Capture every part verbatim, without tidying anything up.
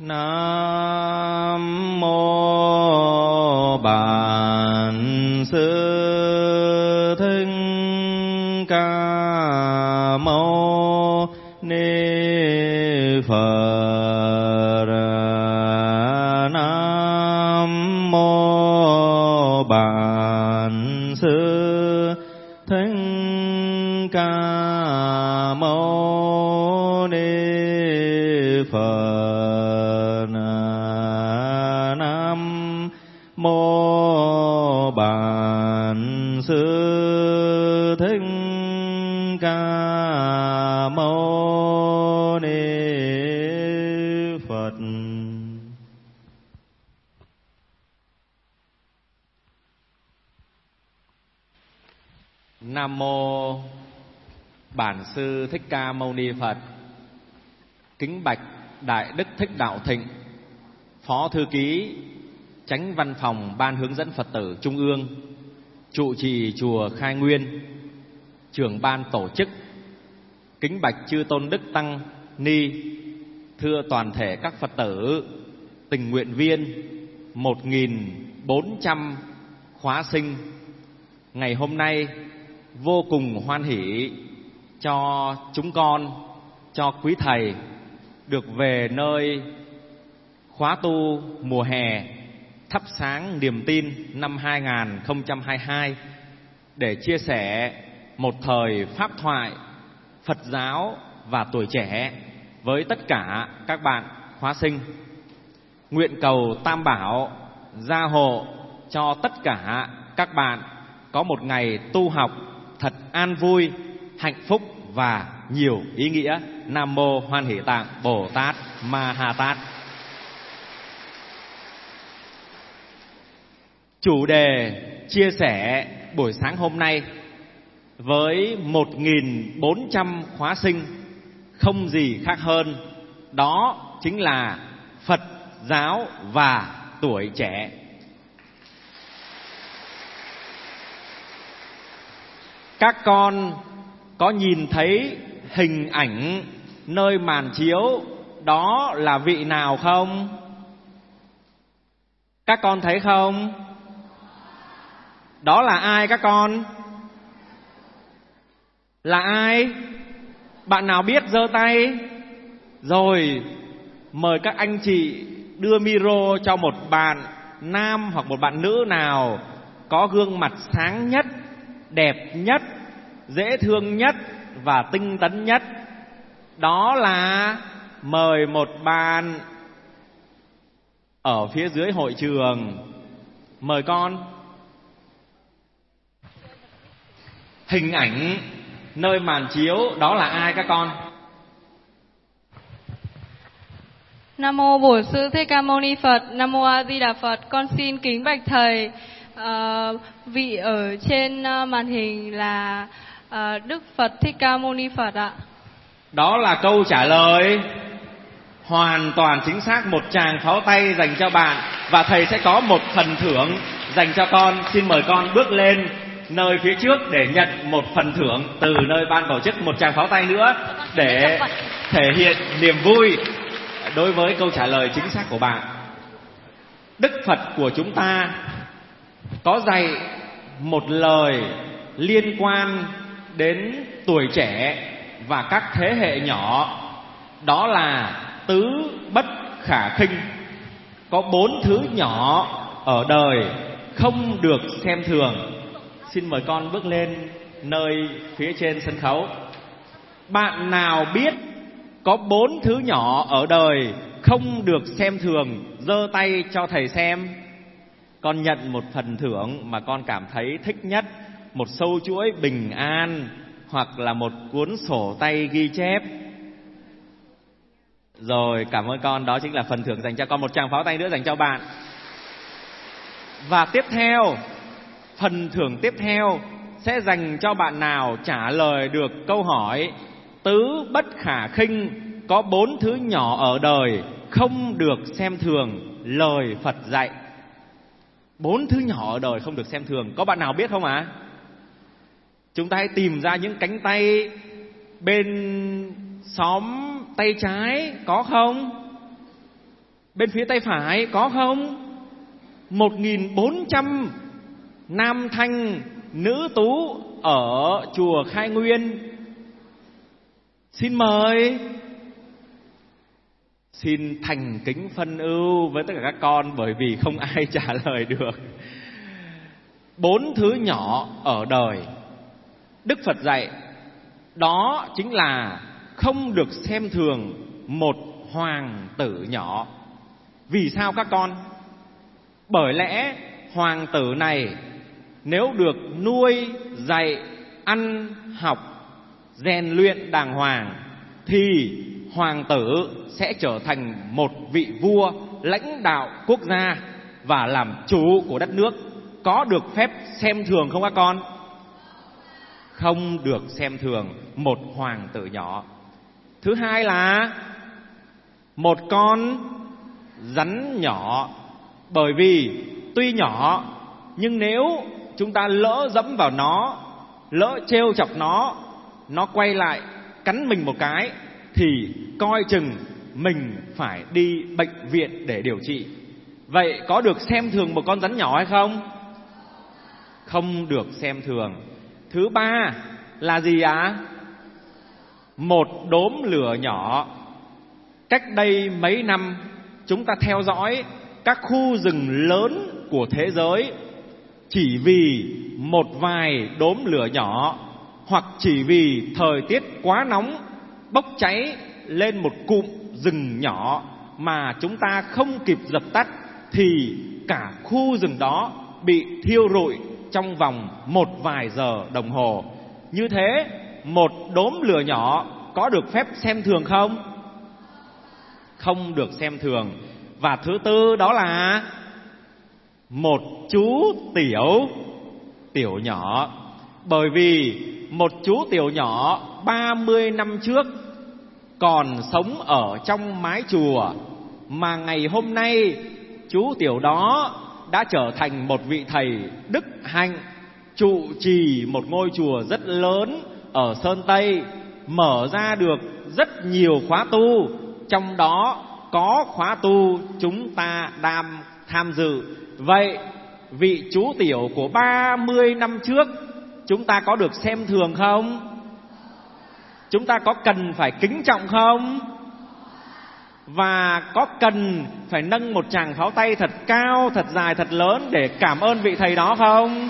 Nam mô Bản Sư Thích Ca Mâu Ni Phật. Nam mô Bản Sư Thích Ca Mâu Ni Phật. Nam mô Bản Sư Thích Ca Mâu Ni Phật. Nam mô Bản Sư Thích Ca Mâu Ni Phật. Kính bạch Đại Đức Thích Đạo Thịnh, Phó Thư ký Chánh Văn phòng Ban Hướng dẫn Phật tử Trung ương, trụ trì chùa Khai Nguyên, trưởng ban tổ chức. Kính bạch chư tôn đức tăng ni, thưa toàn thể các Phật tử tình nguyện viên một nghìn bốn trăm khóa sinh. Ngày hôm nay vô cùng hoan hỷ cho chúng con, cho quý thầy được về nơi khóa tu mùa hè thắp sáng niềm tin năm hai nghìn không trăm hai mươi hai để chia sẻ một thời pháp thoại Phật giáo và tuổi trẻ với tất cả các bạn khóa sinh. Nguyện cầu Tam Bảo gia hộ cho tất cả các bạn có một ngày tu học thật an vui, hạnh phúc và nhiều ý nghĩa. Nam mô Hoan Hỷ Tạng Bồ Tát Ma Ha Tát. Chủ đề chia sẻ buổi sáng hôm nay với một nghìn bốn trăm khóa sinh không gì khác hơn, đó chính là Phật giáo và tuổi trẻ. Các con có nhìn thấy hình ảnh nơi màn chiếu đó là vị nào không? Các con thấy không? Đó là ai các con? Là ai? Bạn nào biết giơ tay? Rồi, mời các anh chị đưa micro cho một bạn nam hoặc một bạn nữ nào có gương mặt sáng nhất, đẹp nhất, dễ thương nhất và tinh tấn nhất. Đó là mời một bạn ở phía dưới hội trường. Mời con. Hình ảnh nơi màn chiếu đó là ai các con? Nam mô Bổn Sư Thích Ca Mâu Ni Phật. Nam mô A Di Đà Phật. Con xin kính bạch thầy, à, vị ở trên màn hình là à, Đức Phật Thích Ca Mâu Ni Phật ạ. Đó là câu trả lời hoàn toàn chính xác. Một tràng pháo tay dành cho bạn. Và thầy sẽ có một phần thưởng dành cho con. Xin mời con bước lên nơi phía trước để nhận một phần thưởng từ nơi ban tổ chức. Một tràng pháo tay nữa để thể hiện niềm vui đối với câu trả lời chính xác của bạn. Đức Phật của chúng ta có dạy một lời liên quan đến tuổi trẻ và các thế hệ nhỏ, đó là tứ bất khả khinh. Có bốn thứ nhỏ ở đời không được xem thường. Xin mời con bước lên nơi phía trên sân khấu. Bạn nào biết có bốn thứ nhỏ ở đời không được xem thường, giơ tay cho thầy xem. Con nhận một phần thưởng mà con cảm thấy thích nhất, một sâu chuỗi bình an hoặc là một cuốn sổ tay ghi chép. Rồi, cảm ơn con. Đó chính là phần thưởng dành cho con. Một tràng pháo tay nữa dành cho bạn. Và tiếp theo, phần thưởng tiếp theo sẽ dành cho bạn nào trả lời được câu hỏi tứ bất khả khinh, có bốn thứ nhỏ ở đời không được xem thường lời Phật dạy. Bốn thứ nhỏ ở đời không được xem thường. Có bạn nào biết không ạ? À? Chúng ta hãy tìm ra những cánh tay bên xóm tay trái, có không? Bên phía tay phải có không? một nghìn bốn trăm nam thanh nữ tú ở chùa Khai Nguyên. Xin mời. Xin thành kính phân ưu với tất cả các con, bởi vì không ai trả lời được. Bốn thứ nhỏ ở đời Đức Phật dạy, đó chính là không được xem thường một hoàng tử nhỏ. Vì sao các con? Bởi lẽ hoàng tử này nếu được nuôi, dạy, ăn, học, rèn luyện đàng hoàng thì hoàng tử sẽ trở thành một vị vua lãnh đạo quốc gia và làm chủ của đất nước. Có được phép xem thường không các con? Không được xem thường một hoàng tử nhỏ. Thứ hai là một con rắn nhỏ. Bởi vì tuy nhỏ nhưng nếu chúng ta lỡ dẫm vào nó, lỡ trêu chọc nó, nó quay lại cắn mình một cái thì coi chừng mình phải đi bệnh viện để điều trị. Vậy có được xem thường một con rắn nhỏ hay không? Không được xem thường. Thứ ba là gì ạ? À? Một đốm lửa nhỏ. Cách đây mấy năm chúng ta theo dõi các khu rừng lớn của thế giới, chỉ vì một vài đốm lửa nhỏ, hoặc chỉ vì thời tiết quá nóng bốc cháy lên một cụm rừng nhỏ mà chúng ta không kịp dập tắt, thì cả khu rừng đó bị thiêu rụi trong vòng một vài giờ đồng hồ. Như thế, một đốm lửa nhỏ có được phép xem thường không? Không được xem thường. Và thứ tư đó là một chú tiểu, tiểu nhỏ. Bởi vì một chú tiểu nhỏ ba mươi năm trước còn sống ở trong mái chùa, mà ngày hôm nay chú tiểu đó đã trở thành một vị thầy đức hạnh, trụ trì một ngôi chùa rất lớn ở Sơn Tây, mở ra được rất nhiều khóa tu, trong đó có khóa tu chúng ta đang tham dự. Vậy vị chú tiểu của ba mươi năm trước chúng ta có được xem thường không? Chúng ta có cần phải kính trọng không? Và có cần phải nâng một tràng pháo tay thật cao, thật dài, thật lớn để cảm ơn vị thầy đó không?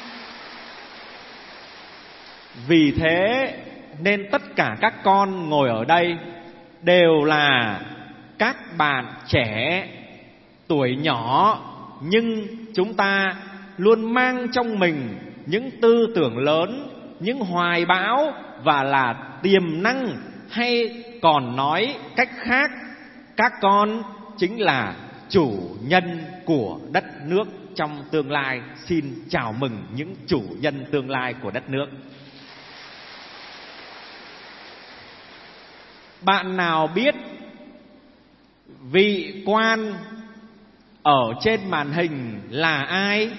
Vì thế nên tất cả các con ngồi ở đây đều là các bạn trẻ, tuổi nhỏ, nhưng chúng ta luôn mang trong mình những tư tưởng lớn, những hoài bão và là tiềm năng, hay còn nói cách khác, các con chính là chủ nhân của đất nước trong tương lai. Xin chào mừng những chủ nhân tương lai của đất nước. Bạn nào biết vị quan ở trên màn hình là ai?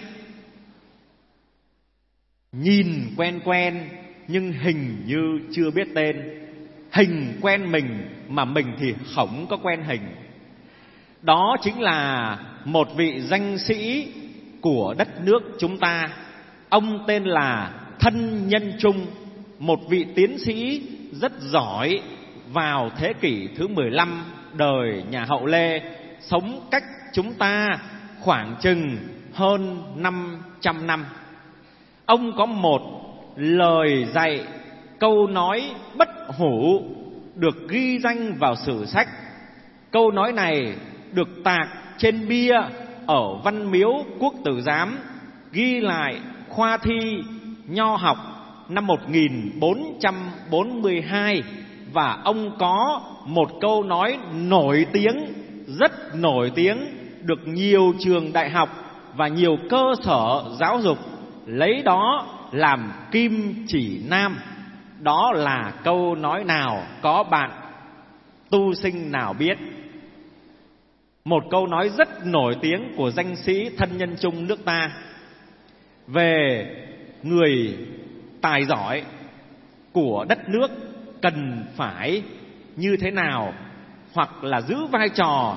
Nhìn quen quen nhưng hình như chưa biết tên. Hình quen mình mà mình thì không có quen hình. Đó chính là một vị danh sĩ của đất nước chúng ta. Ông tên là Thân Nhân Trung, một vị tiến sĩ rất giỏi vào thế kỷ thứ mười lăm đời nhà Hậu Lê, sống cách chúng ta khoảng chừng hơn năm trăm năm. Ông có một lời dạy, câu nói bất hủ được ghi danh vào sử sách. Câu nói này được tạc trên bia ở Văn Miếu Quốc Tử Giám, ghi lại khoa thi nho học năm một nghìn bốn trăm bốn mươi hai. Và ông có một câu nói nổi tiếng, rất nổi tiếng, được nhiều trường đại học và nhiều cơ sở giáo dục lấy đó làm kim chỉ nam. Đó là câu nói nào? Có bạn tu sinh nào biết? Một câu nói rất nổi tiếng của danh sĩ Thân Nhân Trung nước ta về người tài giỏi của đất nước cần phải như thế nào, hoặc là giữ vai trò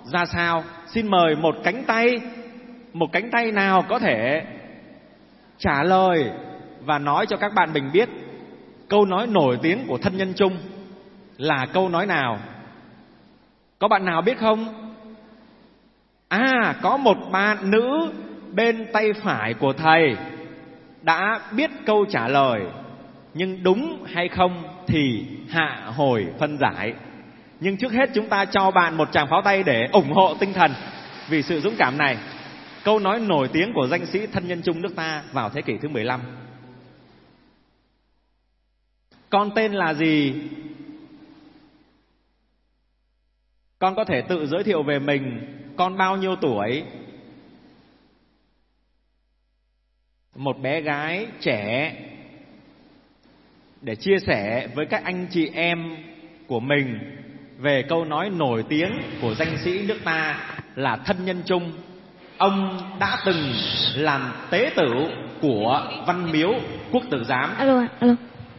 ra sao? Xin mời một cánh tay, một cánh tay nào có thể trả lời và nói cho các bạn mình biết câu nói nổi tiếng của Thân Nhân Chung là câu nói nào? Có bạn nào biết không? À, có một bạn nữ bên tay phải của thầy đã biết câu trả lời, nhưng đúng hay không thì hạ hồi phân giải. Nhưng trước hết chúng ta cho bạn một tràng pháo tay để ủng hộ tinh thần vì sự dũng cảm này. Câu nói nổi tiếng của danh sĩ Thân Nhân Chung nước ta vào thế kỷ thứ mười lăm. Con tên là gì? Con có thể tự giới thiệu về mình. Con bao nhiêu tuổi? Một bé gái trẻ để chia sẻ với các anh chị em của mình về câu nói nổi tiếng của danh sĩ nước ta là Thân Nhân Chung. Ông đã từng làm tế tửu của Văn Miếu Quốc Tử Giám. Alo, alo.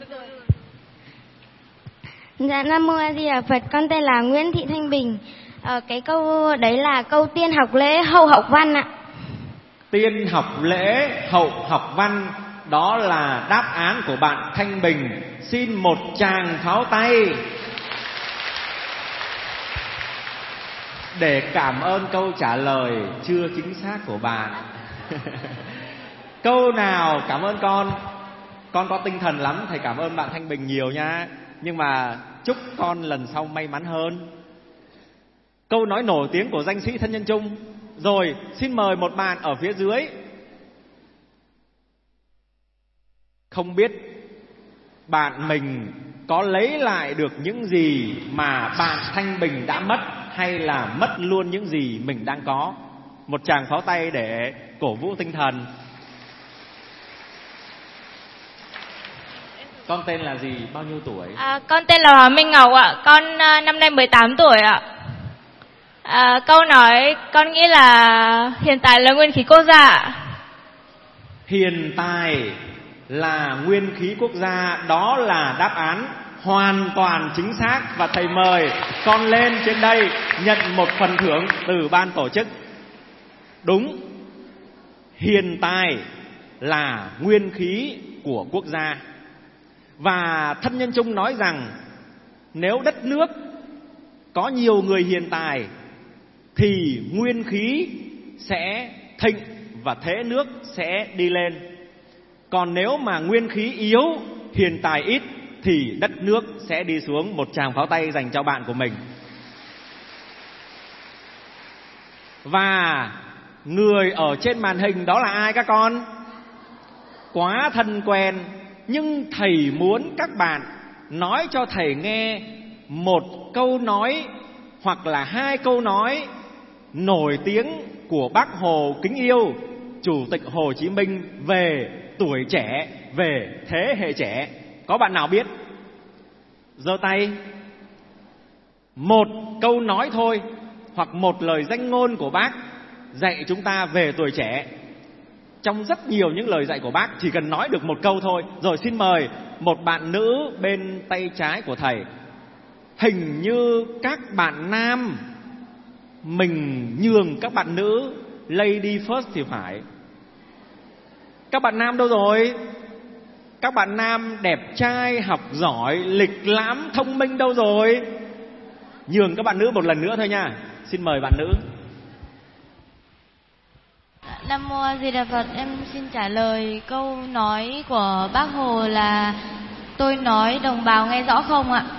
Dạ, Nam Mô A Di Đà Phật. Con tên là Nguyễn Thị Thanh Bình. Ờ, cái câu đấy là câu tiên học lễ hậu học văn ạ. Tiên học lễ hậu học văn, đó là đáp án của bạn Thanh Bình. Xin một tràng pháo tay để cảm ơn câu trả lời chưa chính xác của bạn. Câu nào cảm ơn con? Con có tinh thần lắm, thầy cảm ơn bạn Thanh Bình nhiều nha. Nhưng mà chúc con lần sau may mắn hơn. Câu nói nổi tiếng của danh sĩ Thân Nhân Chung. Rồi, xin mời một bạn ở phía dưới. Không biết bạn mình có lấy lại được những gì mà bạn Thanh Bình đã mất, hay là mất luôn những gì mình đang có? Một tràng pháo tay để cổ vũ tinh thần. Con tên là gì? Bao nhiêu tuổi? À, con tên là Hoàng Minh Ngọc ạ. Con uh, năm nay mười tám tuổi ạ. À, câu nói con nghĩ là hiện tại là nguyên khí quốc gia ạ. Hiện tại là nguyên khí quốc gia, đó là đáp án hoàn toàn chính xác. Và thầy mời con lên trên đây nhận một phần thưởng từ ban tổ chức. Đúng, hiện tại là nguyên khí của quốc gia. Và Thân Nhân Chung nói rằng nếu đất nước có nhiều người hiện tài thì nguyên khí sẽ thịnh và thế nước sẽ đi lên. Còn nếu mà nguyên khí yếu, hiện tài ít thì đất nước sẽ đi xuống. Một tràng pháo tay dành cho bạn của mình. Và người ở trên màn hình đó là ai các con? Quá thân quen. Nhưng thầy muốn các bạn nói cho thầy nghe một câu nói hoặc là hai câu nói nổi tiếng của Bác Hồ kính yêu, Chủ tịch Hồ Chí Minh về tuổi trẻ, về thế hệ trẻ. Có bạn nào biết? Giơ tay. Một câu nói thôi, hoặc một lời danh ngôn của Bác dạy chúng ta về tuổi trẻ. Trong rất nhiều những lời dạy của Bác, chỉ cần nói được một câu thôi. Rồi xin mời một bạn nữ bên tay trái của thầy. Hình như các bạn nam mình nhường các bạn nữ lady first thì phải. Các bạn nam đâu rồi? Các bạn nam đẹp trai, học giỏi, lịch lãm, thông minh đâu rồi? Nhường các bạn nữ một lần nữa thôi nha. Xin mời bạn nữ. Nam Mô A Di Đà Phật. Em xin trả lời câu nói của Bác Hồ là tôi nói đồng bào nghe rõ không ạ?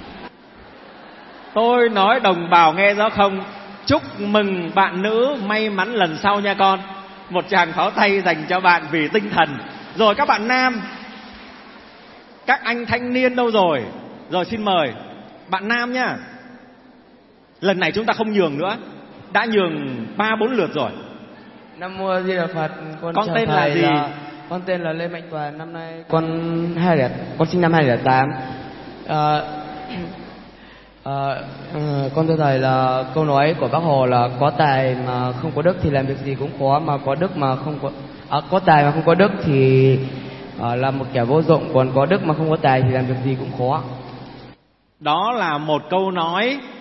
Tôi nói đồng bào nghe rõ không? Chúc mừng bạn nữ, may mắn lần sau nha con. Một tràng pháo tay dành cho bạn vì tinh thần. Rồi các bạn nam, các anh thanh niên đâu rồi? Rồi xin mời bạn nam nhá. Lần này chúng ta không nhường nữa, đã nhường ba bốn lượt rồi. Nam Mô A Di Đà Phật. Con, con tên là gì? Là, con tên là Lê Mạnh Toàn. Năm nay con hai lẻ, con sinh năm hai lẻ tám. À, à, à, con thưa thầy là câu nói của Bác Hồ là có tài mà không có đức thì làm việc gì cũng khó, mà có đức mà không có à, có tài mà không có đức thì à, là một kẻ vô dụng, còn có đức mà không có tài thì làm việc gì cũng khó. Đó là một câu nói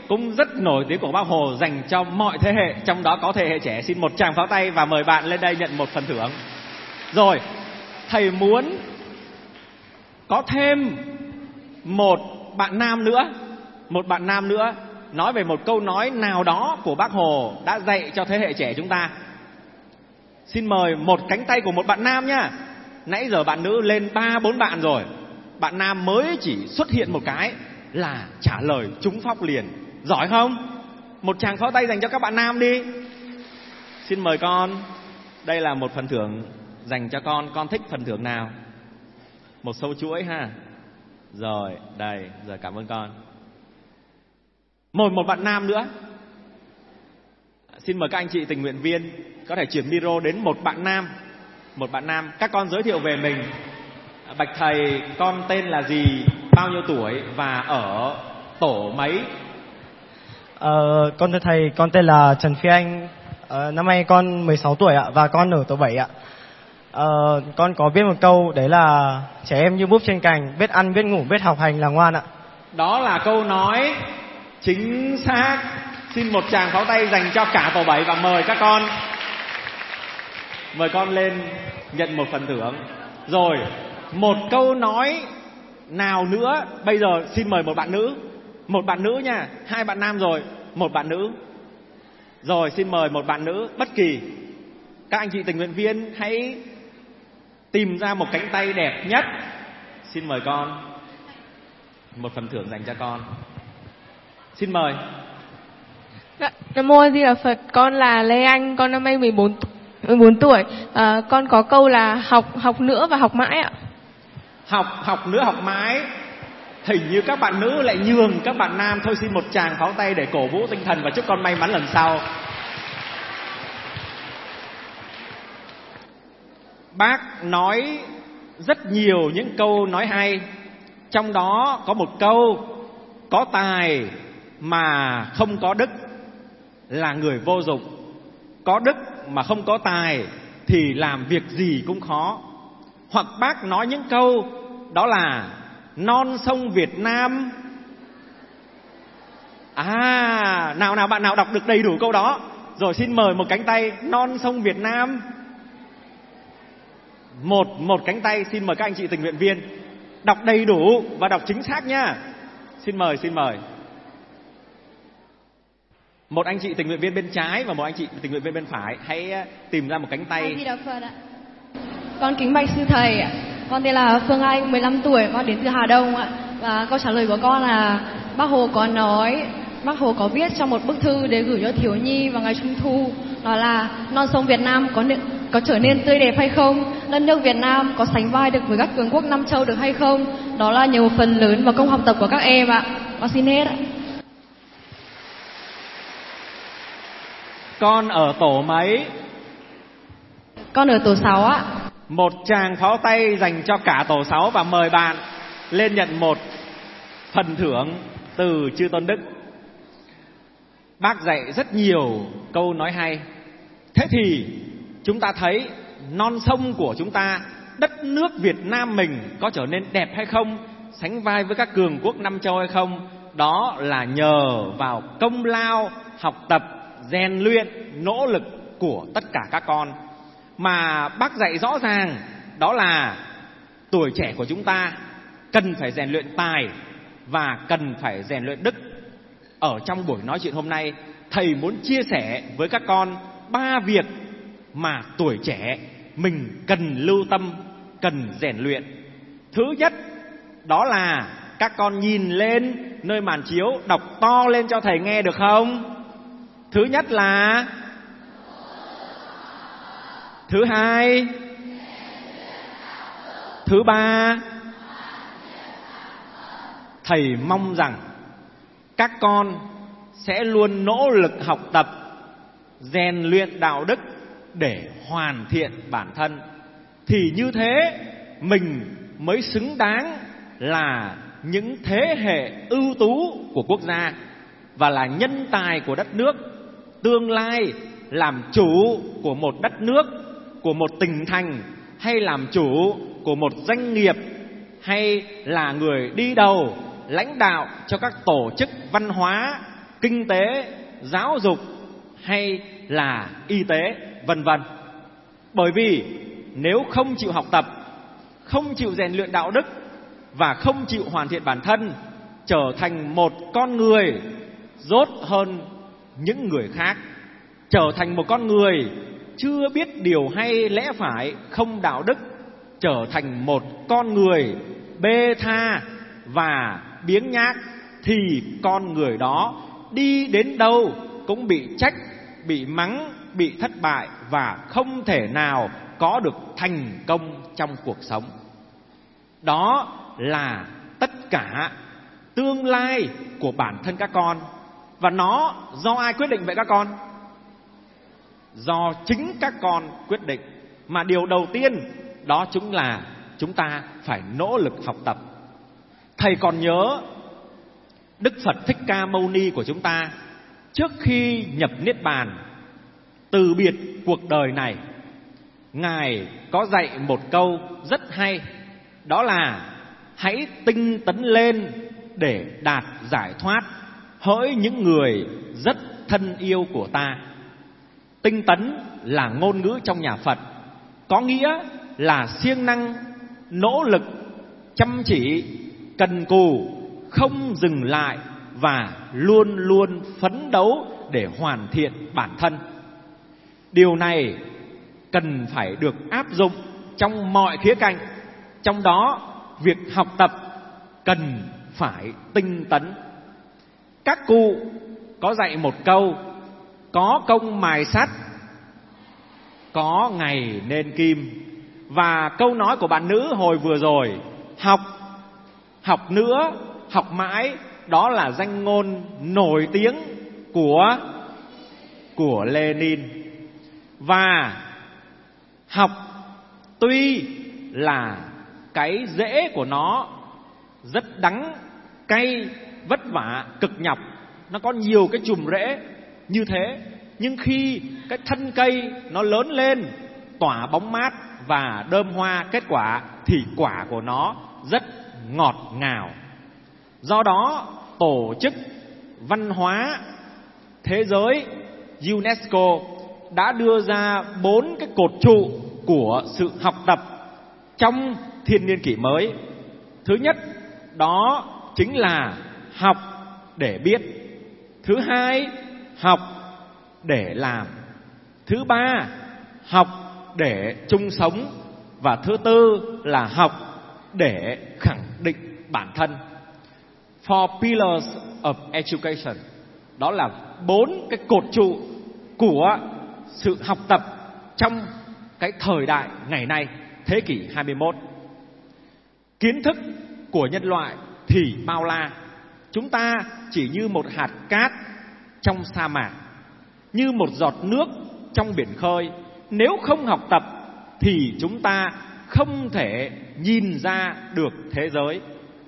cũng rất nổi tiếng của Bác Hồ dành cho mọi thế hệ, trong đó có thế hệ trẻ. Xin một tràng pháo tay và mời bạn lên đây nhận một phần thưởng. Rồi, thầy muốn có thêm một bạn nam nữa, một bạn nam nữa nói về một câu nói nào đó của Bác Hồ đã dạy cho thế hệ trẻ chúng ta. Xin mời một cánh tay của một bạn nam nhá. Nãy giờ bạn nữ lên ba bốn bạn rồi, bạn nam mới chỉ xuất hiện một cái là trả lời trúng phóc liền. Giỏi không? Một tràng pháo tay dành cho các bạn nam đi. Xin mời con. Đây là một phần thưởng dành cho con. Con thích phần thưởng nào? Một sâu chuỗi ha. Rồi, đây, giờ cảm ơn con. Một một bạn nam nữa. Xin mời các anh chị tình nguyện viên có thể chuyển micro đến một bạn nam. Một bạn nam, các con giới thiệu về mình. Bạch thầy, con tên là gì, bao nhiêu tuổi và ở tổ mấy? Ờ, con thưa thầy, con tên là Trần Phi Anh. Ờ, năm nay con mười sáu tuổi ạ và con ở tổ bảy ạ. Ờ, con có viết một câu, đấy là trẻ em như búp trên cành, biết ăn, biết ngủ, biết học hành là ngoan ạ. Đó là câu nói chính xác. Xin một tràng pháo tay dành cho cả tổ bảy và mời các con. Mời con lên nhận một phần thưởng. Rồi, một câu nói nào nữa. Bây giờ xin mời một bạn nữ. Một bạn nữ nha. Hai bạn nam rồi, một bạn nữ. Rồi, xin mời một bạn nữ bất kỳ. Các anh chị tình nguyện viên hãy tìm ra một cánh tay đẹp nhất. Xin mời con. Một phần thưởng dành cho con. Xin mời. Nam mô A Di Đà Phật. Con là Lê Anh, con năm nay mười bốn tuổi. À, con có câu là học học nữa và học mãi ạ. Học học nữa học mãi. Hình như các bạn nữ lại nhường các bạn nam. Thôi xin một tràng pháo tay để cổ vũ tinh thần và chúc con may mắn lần sau. Bác nói rất nhiều những câu nói hay. Trong đó có một câu: có tài mà không có đức là người vô dụng. Có đức mà không có tài thì làm việc gì cũng khó. Hoặc bác nói những câu đó là non sông Việt Nam. À, nào nào bạn nào đọc được đầy đủ câu đó? Rồi xin mời một cánh tay. Non sông Việt Nam. Một, một cánh tay. Xin mời các anh chị tình nguyện viên đọc đầy đủ và đọc chính xác nhá. Xin mời, xin mời. Một anh chị tình nguyện viên bên trái và một anh chị tình nguyện viên bên phải. Hãy tìm ra một cánh tay. A Di Đà Phật ạ. Con kính bạch sư thầy ạ. Con tên là Phương Anh, mười lăm tuổi, con đến từ Hà Đông ạ. Và câu trả lời của con là Bác Hồ có nói, Bác Hồ có viết trong một bức thư để gửi cho thiếu nhi vào ngày Trung thu, đó là non sông Việt Nam có có trở nên tươi đẹp hay không, đất nước Việt Nam có sánh vai được với các cường quốc Nam châu được hay không. Đó là nhiều phần lớn vào công học tập của các em ạ. Con xin hết ạ. Con ở tổ mấy? Con ở tổ sáu ạ. Một tràng pháo tay dành cho cả tổ sáu và mời bạn lên nhận một phần thưởng từ Chư Tôn Đức. Bác dạy rất nhiều câu nói hay. Thế thì chúng ta thấy non sông của chúng ta, đất nước Việt Nam mình có trở nên đẹp hay không, sánh vai với các cường quốc Nam châu hay không? Đó là nhờ vào công lao, học tập, rèn luyện, nỗ lực của tất cả các con. Mà bác dạy rõ ràng đó là tuổi trẻ của chúng ta cần phải rèn luyện tài và cần phải rèn luyện đức. Ở trong buổi nói chuyện hôm nay, thầy muốn chia sẻ với các con ba việc mà tuổi trẻ mình cần lưu tâm, cần rèn luyện. Thứ nhất, đó là các con nhìn lên nơi màn chiếu, đọc to lên cho thầy nghe được không? Thứ nhất là. Thứ hai. Thứ ba. Thầy mong rằng các con sẽ luôn nỗ lực học tập, rèn luyện đạo đức để hoàn thiện bản thân. Thì như thế mình mới xứng đáng là những thế hệ ưu tú của quốc gia và là nhân tài của đất nước. Tương lai làm chủ của một đất nước, của một tỉnh thành, hay làm chủ của một doanh nghiệp, hay là người đi đầu lãnh đạo cho các tổ chức văn hóa, kinh tế, giáo dục hay là y tế, vân vân. Bởi vì nếu không chịu học tập, không chịu rèn luyện đạo đức và không chịu hoàn thiện bản thân, trở thành một con người dốt hơn những người khác, trở thành một con người chưa biết điều hay lẽ phải, không đạo đức, trở thành một con người bê tha và biếng nhác, thì con người đó đi đến đâu cũng bị trách, bị mắng, bị thất bại và không thể nào có được thành công trong cuộc sống. Đó là tất cả tương lai của bản thân các con. Và nó do ai quyết định vậy các con? Do chính các con quyết định. Mà điều đầu tiên đó chính là chúng ta phải nỗ lực học tập. Thầy còn nhớ Đức Phật Thích Ca Mâu Ni của chúng ta, trước khi nhập Niết Bàn, từ biệt cuộc đời này, Ngài có dạy một câu rất hay. Đó là hãy tinh tấn lên để đạt giải thoát, hỡi những người rất thân yêu của ta. Tinh tấn là ngôn ngữ trong nhà Phật, có nghĩa là siêng năng, nỗ lực, chăm chỉ, cần cù, không dừng lại và luôn luôn phấn đấu để hoàn thiện bản thân. Điều này cần phải được áp dụng trong mọi khía cạnh. Trong đó, việc học tập cần phải tinh tấn. Các cụ có dạy một câu: có công mài sắt, có ngày nên kim. Và câu nói của bạn nữ hồi vừa rồi, học, học nữa, học mãi, đó là danh ngôn nổi tiếng của của Lenin. Và học tuy là cái rễ của nó rất đắng, cay, vất vả, cực nhọc, nó có nhiều cái chùm rễ như thế, nhưng khi cái thân cây nó lớn lên, tỏa bóng mát và đơm hoa kết quả, thì quả của nó rất ngọt ngào. Do đó, Tổ chức Văn hóa Thế giới UNESCO đã đưa ra bốn cái cột trụ của sự học tập trong thiên niên kỷ mới. Thứ nhất, đó chính là học để biết. Thứ hai, học để làm. Thứ ba, học để chung sống. Và thứ tư là học để khẳng định bản thân. Four pillars of education. Đó là bốn cái cột trụ của sự học tập trong cái thời đại ngày nay, thế kỷ hai mươi mốt. Kiến thức của nhân loại thì bao la. Chúng ta chỉ như một hạt cát trong sa mạc, như một giọt nước trong biển khơi. Nếu không học tập thì chúng ta không thể nhìn ra được thế giới.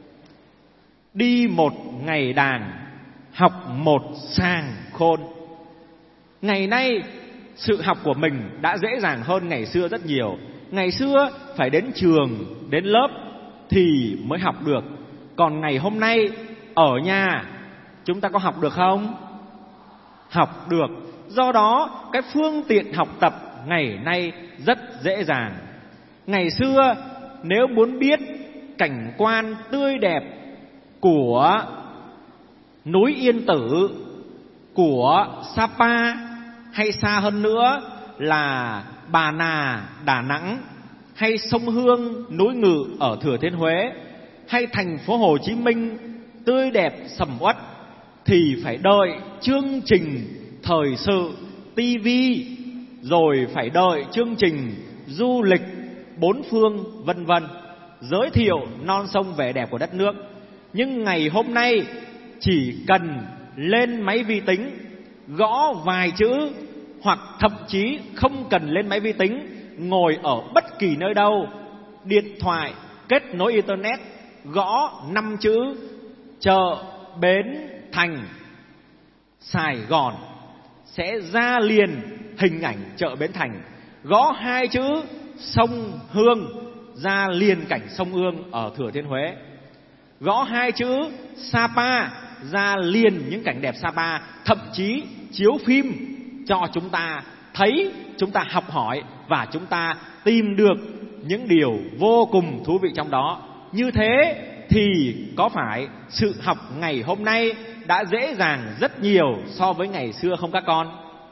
Đi một ngày đàn, học một sàng khôn. Ngày nay, sự học của mình đã dễ dàng hơn ngày xưa rất nhiều. Ngày xưa phải đến trường, đến lớp thì mới học được. Còn ngày hôm nay, ở nhà, chúng ta có học được không? Học được. Do đó, cái phương tiện học tập ngày nay rất dễ dàng. Ngày xưa, nếu muốn biết cảnh quan tươi đẹp của núi Yên Tử, của Sapa, hay xa hơn nữa là Bà Nà, Đà Nẵng, hay sông Hương, núi Ngự ở Thừa Thiên Huế, hay thành phố Hồ Chí Minh tươi đẹp sầm uất, thì phải đợi chương trình thời sự, tivi, rồi phải đợi chương trình du lịch bốn phương vân vân, giới thiệu non sông vẻ đẹp của đất nước. Nhưng ngày hôm nay chỉ cần lên máy vi tính, gõ vài chữ, hoặc thậm chí không cần lên máy vi tính, ngồi ở bất kỳ nơi đâu, điện thoại kết nối internet, gõ năm chữ chợ Bến Thành Sài Gòn, sẽ ra liền hình ảnh chợ Bến Thành. Gõ hai chữ sông Hương, ra liền cảnh sông Hương ở Thừa Thiên Huế. Gõ hai chữ Sapa, ra liền những cảnh đẹp Sapa, thậm chí chiếu phim cho chúng ta thấy, chúng ta học hỏi và chúng ta tìm được những điều vô cùng thú vị trong đó. Như thế thì có phải sự học ngày hôm nay đã dễ dàng rất nhiều so với ngày xưa không các con?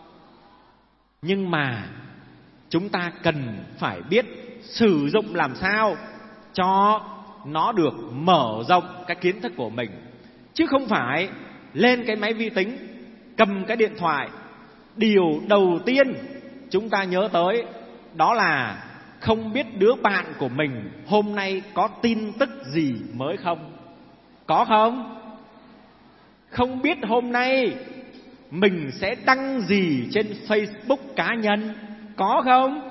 Nhưng mà chúng ta cần phải biết sử dụng làm sao cho nó được mở rộng cái kiến thức của mình, chứ không phải lên cái máy vi tính, cầm cái điện thoại, điều đầu tiên chúng ta nhớ tới đó là không biết đứa bạn của mình hôm nay có tin tức gì mới không? Có không? Không biết hôm nay mình sẽ đăng gì trên Facebook cá nhân? Có không?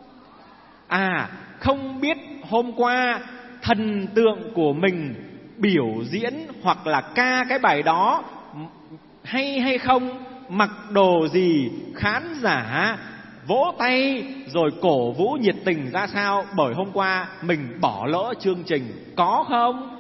À, không biết hôm qua thần tượng của mình biểu diễn hoặc là ca cái bài đó hay hay không, mặc đồ gì, khán giả vỗ tay rồi cổ vũ nhiệt tình ra sao bởi hôm qua mình bỏ lỡ chương trình. Có không?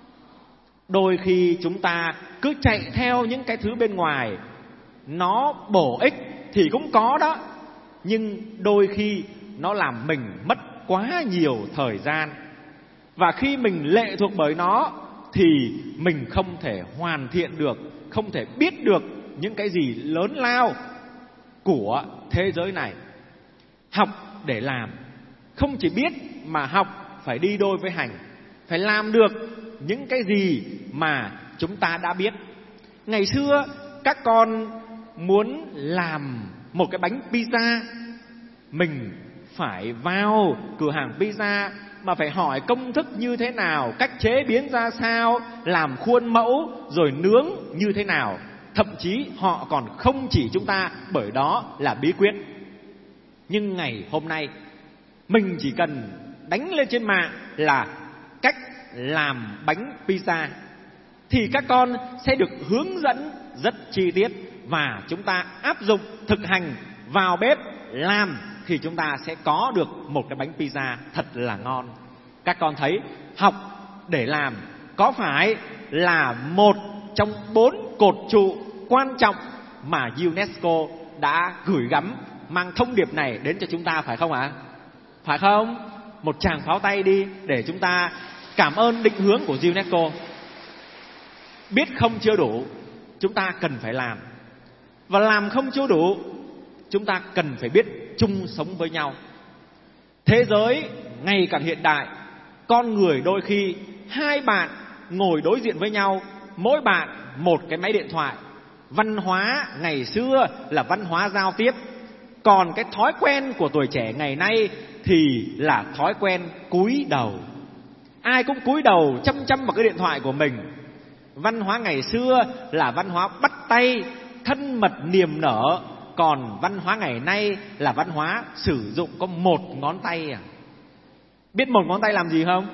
Đôi khi chúng ta cứ chạy theo những cái thứ bên ngoài, nó bổ ích thì cũng có đó, nhưng đôi khi nó làm mình mất quá nhiều thời gian. Và khi mình lệ thuộc bởi nó thì mình không thể hoàn thiện được, không thể biết được những cái gì lớn lao của thế giới này. Học để làm, không chỉ biết mà học phải đi đôi với hành, phải làm được những cái gì mà chúng ta đã biết. Ngày xưa các con muốn làm một cái bánh pizza, mình phải vào cửa hàng pizza mà phải hỏi công thức như thế nào, cách chế biến ra sao, làm khuôn mẫu rồi nướng như thế nào. Thậm chí họ còn không chỉ chúng ta bởi đó là bí quyết. Nhưng ngày hôm nay mình chỉ cần đánh lên trên mạng là cách làm bánh pizza thì các con sẽ được hướng dẫn rất chi tiết, và chúng ta áp dụng thực hành vào bếp làm thì chúng ta sẽ có được một cái bánh pizza thật là ngon. Các con thấy học để làm có phải là một trong bốn cột trụ quan trọng mà UNESCO đã gửi gắm mang thông điệp này đến cho chúng ta, phải không ạ? À? Phải không? Một tràng pháo tay đi để chúng ta cảm ơn định hướng của UNESCO. Biết không chưa đủ, chúng ta cần phải làm. Và làm không chưa đủ, chúng ta cần phải biết chung sống với nhau. Thế giới ngày càng hiện đại, con người đôi khi hai bạn ngồi đối diện với nhau, mỗi bạn một cái máy điện thoại. Văn hóa ngày xưa là văn hóa giao tiếp, còn cái thói quen của tuổi trẻ ngày nay thì là thói quen cúi đầu. Ai cũng cúi đầu chăm chăm vào cái điện thoại của mình. Văn hóa ngày xưa là văn hóa bắt tay, thân mật niềm nở, còn văn hóa ngày nay là văn hóa sử dụng có một ngón tay à. Biết một ngón tay làm gì không?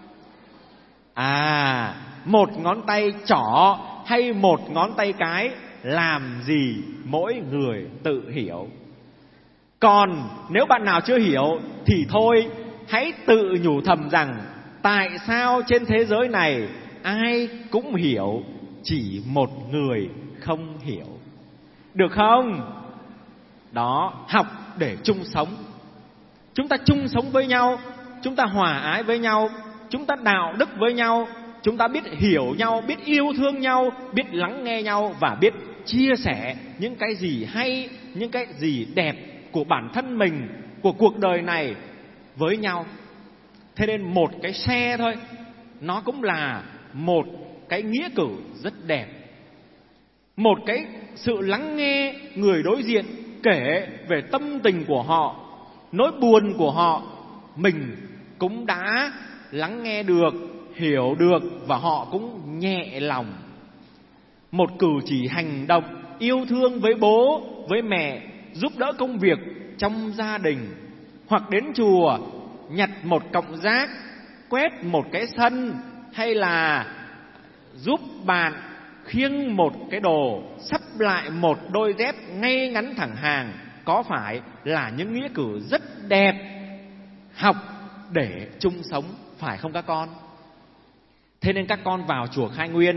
À, một ngón tay trỏ hay một ngón tay cái làm gì mỗi người tự hiểu. Còn nếu bạn nào chưa hiểu thì thôi, hãy tự nhủ thầm rằng tại sao trên thế giới này ai cũng hiểu, chỉ một người không hiểu. Được không? Đó, học để chung sống. Chúng ta chung sống với nhau, chúng ta hòa ái với nhau, chúng ta đạo đức với nhau, chúng ta biết hiểu nhau, biết yêu thương nhau, biết lắng nghe nhau và biết chia sẻ những cái gì hay, những cái gì đẹp của bản thân mình, của cuộc đời này với nhau. Thế nên một cái xe thôi, nó cũng là một cái nghĩa cử rất đẹp. Một cái sự lắng nghe người đối diện kể về tâm tình của họ, nỗi buồn của họ, mình cũng đã lắng nghe được, hiểu được và họ cũng nhẹ lòng. Một cử chỉ hành động yêu thương với bố, với mẹ, giúp đỡ công việc trong gia đình, hoặc đến chùa nhặt một cọng rác, quét một cái sân, hay là giúp bạn khiêng một cái đồ, sắp lại một đôi dép ngay ngắn thẳng hàng, có phải là những nghĩa cử rất đẹp, học để chung sống, phải không các con? Thế nên các con vào chùa Khai Nguyên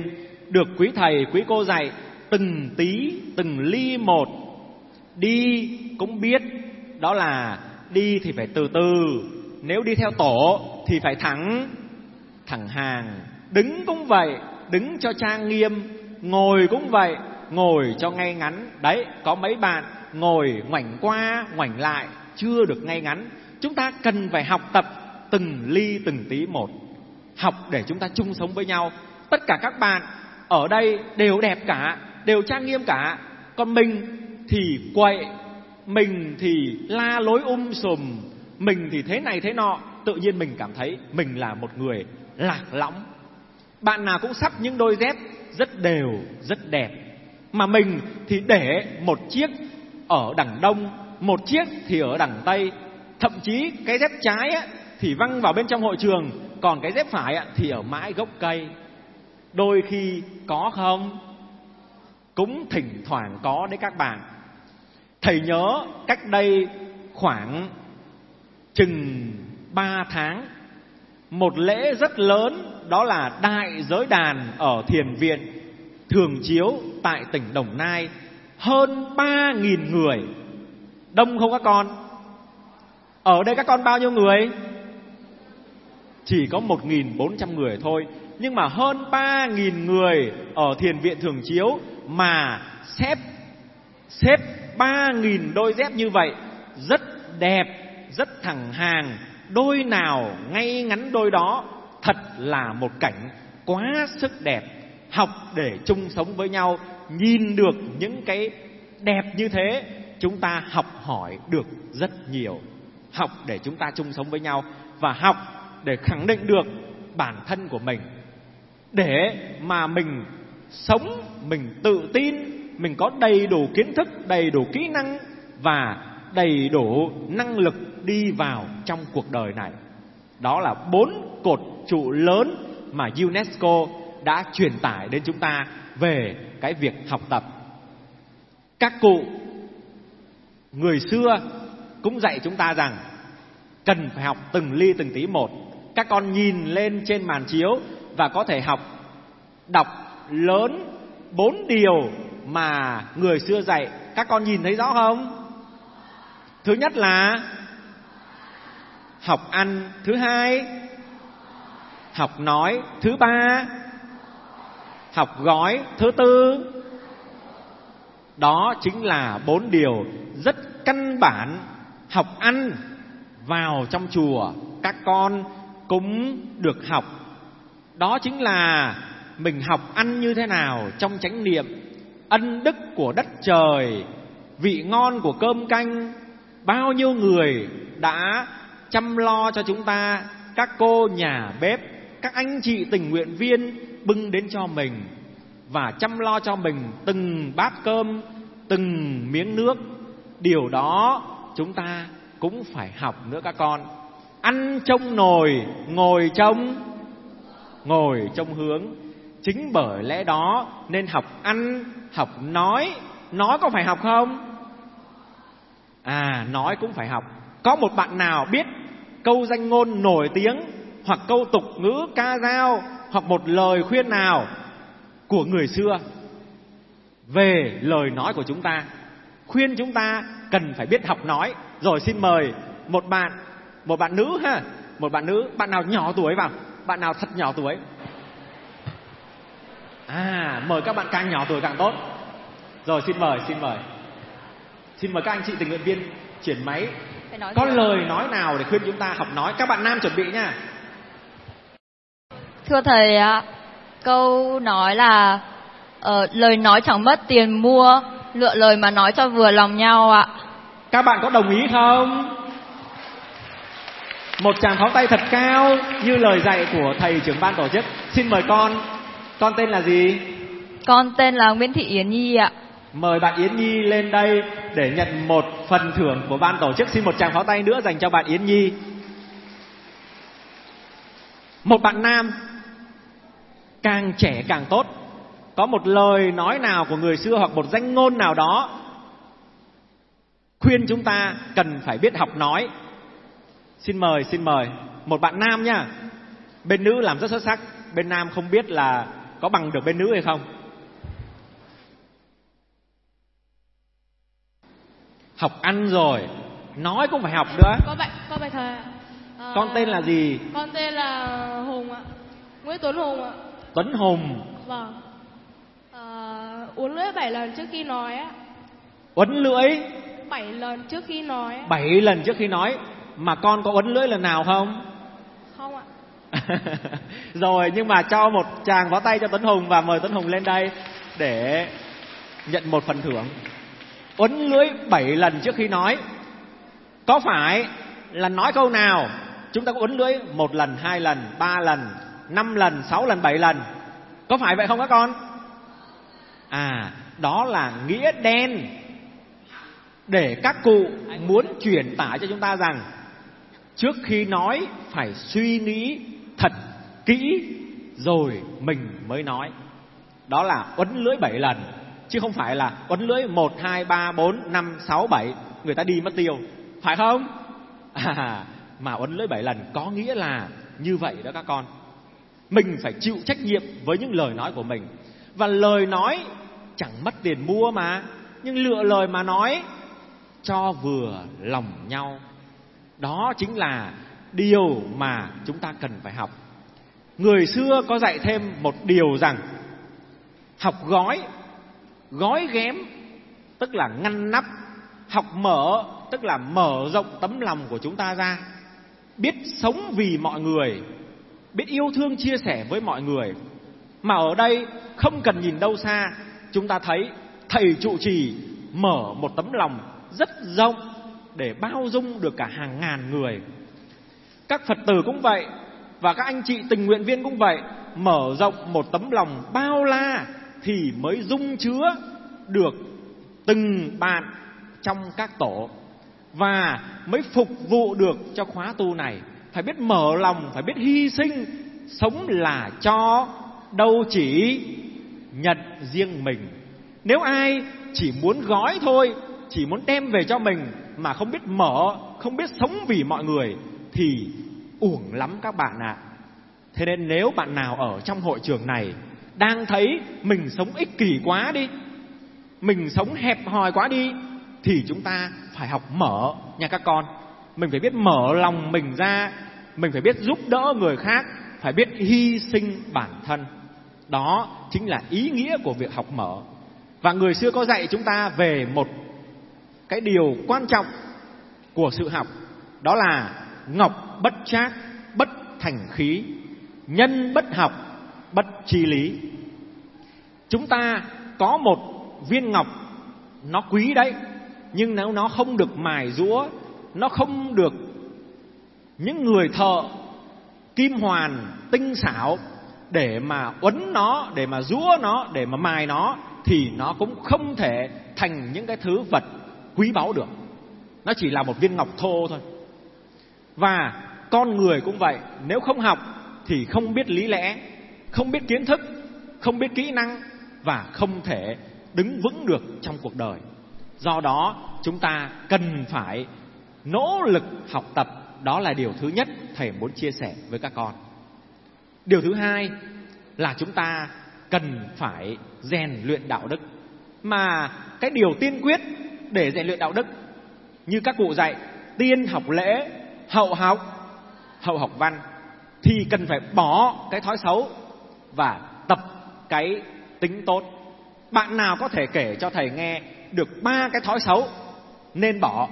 được quý thầy quý cô dạy từng tí từng ly một. Đi cũng biết đó là đi thì phải từ từ, nếu đi theo tổ thì phải thẳng thẳng hàng. Đứng cũng vậy, đứng cho trang nghiêm. Ngồi cũng vậy, ngồi cho ngay ngắn. Đấy, có mấy bạn ngồi ngoảnh qua ngoảnh lại chưa được ngay ngắn. Chúng ta cần phải học tập từng ly từng tí một, học để chúng ta chung sống với nhau. Tất cả các bạn ở đây đều đẹp cả, đều trang nghiêm cả. Còn mình thì quậy, mình thì la lối um sùm, mình thì thế này thế nọ. Tự nhiên mình cảm thấy mình là một người lạc lõng. Bạn nào cũng sắp những đôi dép rất đều, rất đẹp, mà mình thì để một chiếc ở đằng đông, một chiếc thì ở đằng tây. Thậm chí cái dép trái á, thì văng vào bên trong hội trường, còn cái dép phải á, thì ở mãi gốc cây. Đôi khi có không? Cũng thỉnh thoảng có đấy các bạn. Thầy nhớ cách đây khoảng chừng ba tháng, một lễ rất lớn, đó là đại giới đàn ở Thiền viện Thường Chiếu tại tỉnh Đồng Nai. Hơn ba nghìn người. Đông không các con? Ở đây các con bao nhiêu người? Chỉ có một nghìn bốn trăm người thôi. Nhưng mà hơn ba nghìn người ở Thiền viện Thường Chiếu mà xếp xếp ba nghìn đôi dép như vậy, rất đẹp, rất thẳng hàng, đôi nào ngay ngắn đôi đó. Thật là một cảnh quá sức đẹp. Học để chung sống với nhau, nhìn được những cái đẹp như thế, chúng ta học hỏi được rất nhiều. Học để chúng ta chung sống với nhau, và học để khẳng định được bản thân của mình, để mà mình sống, mình tự tin, mình có đầy đủ kiến thức, đầy đủ kỹ năng và đầy đủ năng lực đi vào trong cuộc đời này. Đó là bốn cột trụ lớn mà UNESCO đã truyền tải đến chúng ta về cái việc học tập. Các cụ người xưa cũng dạy chúng ta rằng cần phải học từng ly từng tí một. Các con nhìn lên trên màn chiếu và có thể học, đọc lớn bốn điều mà người xưa dạy. Các con nhìn thấy rõ không? Thứ nhất là học ăn. Thứ hai, học nói. Thứ ba, học gói. Thứ tư, đó chính là bốn điều rất căn bản. Học ăn, vào trong chùa các con cũng được học. Đó chính là mình học ăn như thế nào trong chánh niệm. Ân đức của đất trời, vị ngon của cơm canh, bao nhiêu người đã chăm lo cho chúng ta. Các cô nhà bếp, các anh chị tình nguyện viên bưng đến cho mình và chăm lo cho mình từng bát cơm, từng miếng nước. Điều đó chúng ta cũng phải học nữa các con. Ăn trông nồi, ngồi trông ngồi trông hướng. Chính bởi lẽ đó nên học ăn, học nói. Nói có phải học không? À, nói cũng phải học. Có một bạn nào biết câu danh ngôn nổi tiếng, hoặc câu tục ngữ ca dao, hoặc một lời khuyên nào của người xưa về lời nói của chúng ta, khuyên chúng ta cần phải biết học nói? Rồi xin mời một bạn, một bạn nữ ha, một bạn nữ, bạn nào nhỏ tuổi vào, bạn nào thật nhỏ tuổi. À, mời các bạn càng nhỏ tuổi càng tốt. Rồi xin mời, xin mời. Xin mời các anh chị tình nguyện viên chuyển máy. Có lời nói nào để khuyên chúng ta học nói? Các bạn nam chuẩn bị nha. Thưa thầy ạ, câu nói là uh, lời nói chẳng mất tiền mua, lựa lời mà nói cho vừa lòng nhau ạ. Các bạn có đồng ý không? Một tràng pháo tay thật cao như lời dạy của thầy trưởng ban tổ chức. Xin mời con. Con tên là gì? Con tên là Nguyễn Thị Yến Nhi ạ. Mời bạn Yến Nhi lên đây để nhận một phần thưởng của ban tổ chức. Xin một tràng pháo tay nữa dành cho bạn Yến Nhi. Một bạn nam, càng trẻ càng tốt. Có một lời nói nào của người xưa hoặc một danh ngôn nào đó khuyên chúng ta cần phải biết học nói? Xin mời, xin mời. Một bạn nam nhá. Bên nữ làm rất xuất sắc, bên nam không biết là có bằng được bên nữ hay không? Học ăn rồi, nói cũng phải học nữa. Có bạch, có bạch thầy ạ. À, Con tên là gì? Con tên là Hùng ạ. Nguyễn Tuấn Hùng ạ. Tuấn Hùng. Vâng. À, uốn lưỡi bảy lần trước khi nói á. Uốn lưỡi bảy lần trước khi nói á. bảy lần trước khi nói. Mà con có uốn lưỡi lần nào không? Không ạ. Rồi, nhưng mà cho một tràng vỗ tay cho Tuấn Hùng và mời Tuấn Hùng lên đây để nhận một phần thưởng. Uốn lưỡi bảy lần trước khi nói. Có phải là nói câu nào chúng ta có uốn lưỡi một lần, hai lần, ba lần, năm lần, sáu lần, bảy lần? Có phải vậy không các con? À, đó là nghĩa đen để các cụ muốn truyền tải cho chúng ta rằng trước khi nói phải suy nghĩ thật kỹ rồi mình mới nói. Đó là uốn lưỡi bảy lần, chứ không phải là uốn lưỡi một, hai, ba, bốn, năm, sáu, bảy, người ta đi mất tiêu. Phải không? À, mà uốn lưỡi bảy lần có nghĩa là như vậy đó các con. Mình phải chịu trách nhiệm với những lời nói của mình. Và lời nói chẳng mất tiền mua mà, nhưng lựa lời mà nói cho vừa lòng nhau. Đó chính là điều mà chúng ta cần phải học. Người xưa có dạy thêm một điều rằng học gói, gói ghém tức là ngăn nắp. Học mở tức là mở rộng tấm lòng của chúng ta ra. Biết sống vì mọi người, biết yêu thương chia sẻ với mọi người. Mà ở đây không cần nhìn đâu xa, chúng ta thấy thầy trụ trì mở một tấm lòng rất rộng để bao dung được cả hàng ngàn người. Các Phật tử cũng vậy, và các anh chị tình nguyện viên cũng vậy. Mở rộng một tấm lòng bao la thì mới dung chứa được từng bạn trong các tổ, và mới phục vụ được cho khóa tu này. Phải biết mở lòng, phải biết hy sinh. Sống là cho, đâu chỉ nhận riêng mình. Nếu ai chỉ muốn gói thôi, chỉ muốn đem về cho mình mà không biết mở, không biết sống vì mọi người thì uổng lắm các bạn ạ. Thế nên nếu bạn nào ở trong hội trường này đang thấy mình sống ích kỷ quá đi, mình sống hẹp hòi quá đi, thì chúng ta phải học mở nha các con. Mình phải biết mở lòng mình ra, mình phải biết giúp đỡ người khác, phải biết hy sinh bản thân. Đó chính là ý nghĩa của việc học mở. Và người xưa có dạy chúng ta về một cái điều quan trọng của sự học. Đó là ngọc bất trác, bất thành khí, nhân bất học, bất chi lý. Chúng ta có một viên ngọc, nó quý đấy, nhưng nếu nó không được mài giũa, nó không được những người thợ kim hoàn tinh xảo để mà uốn nó, để mà giũa nó, để mà mài nó, thì nó cũng không thể thành những cái thứ vật quý báu được. Nó chỉ là một viên ngọc thô thôi. Và con người cũng vậy, nếu không học thì không biết lý lẽ, không biết kiến thức, không biết kỹ năng, và không thể đứng vững được trong cuộc đời. Do đó chúng ta cần phải nỗ lực học tập. Đó là điều thứ nhất thầy muốn chia sẻ với các con. Điều thứ hai là chúng ta cần phải rèn luyện đạo đức. Mà cái điều tiên quyết để rèn luyện đạo đức, như các cụ dạy, tiên học lễ, hậu học hậu học văn, thì cần phải bỏ cái thói xấu và tập cái tính tốt. Bạn nào có thể kể cho thầy nghe được ba cái thói xấu nên bỏ?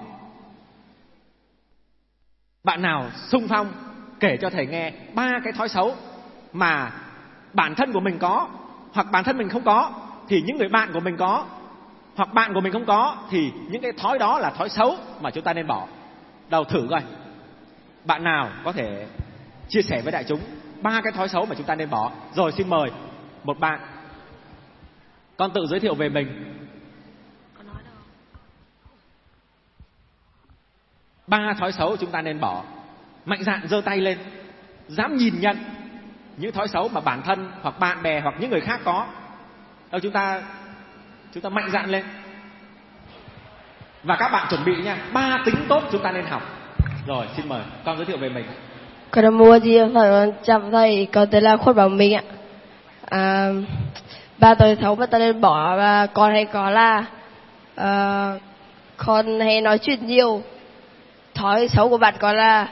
Bạn nào xung phong kể cho thầy nghe ba cái thói xấu mà bản thân của mình có, hoặc bản thân mình không có thì những người bạn của mình có, hoặc bạn của mình không có thì những cái thói đó là thói xấu mà chúng ta nên bỏ. Đầu thử coi, bạn nào có thể chia sẻ với đại chúng ba cái thói xấu mà chúng ta nên bỏ. Rồi xin mời một bạn, con tự giới thiệu về mình. Ba thói xấu chúng ta nên bỏ. Mạnh dạn giơ tay lên, dám nhìn nhận những thói xấu mà bản thân hoặc bạn bè hoặc những người khác có. Đâu chúng ta chúng ta mạnh dạn lên. Và các bạn chuẩn bị nha, ba tính tốt chúng ta nên học. Rồi xin mời con giới thiệu về mình. Con Nam Mô A Di Đà Phật, chào thầy, con tên là Khuất Bảo Minh ạ. À, ba thói xấu mà ta nên bỏ và con hay có là à, con hay nói chuyện nhiều. Thói xấu của bạn con là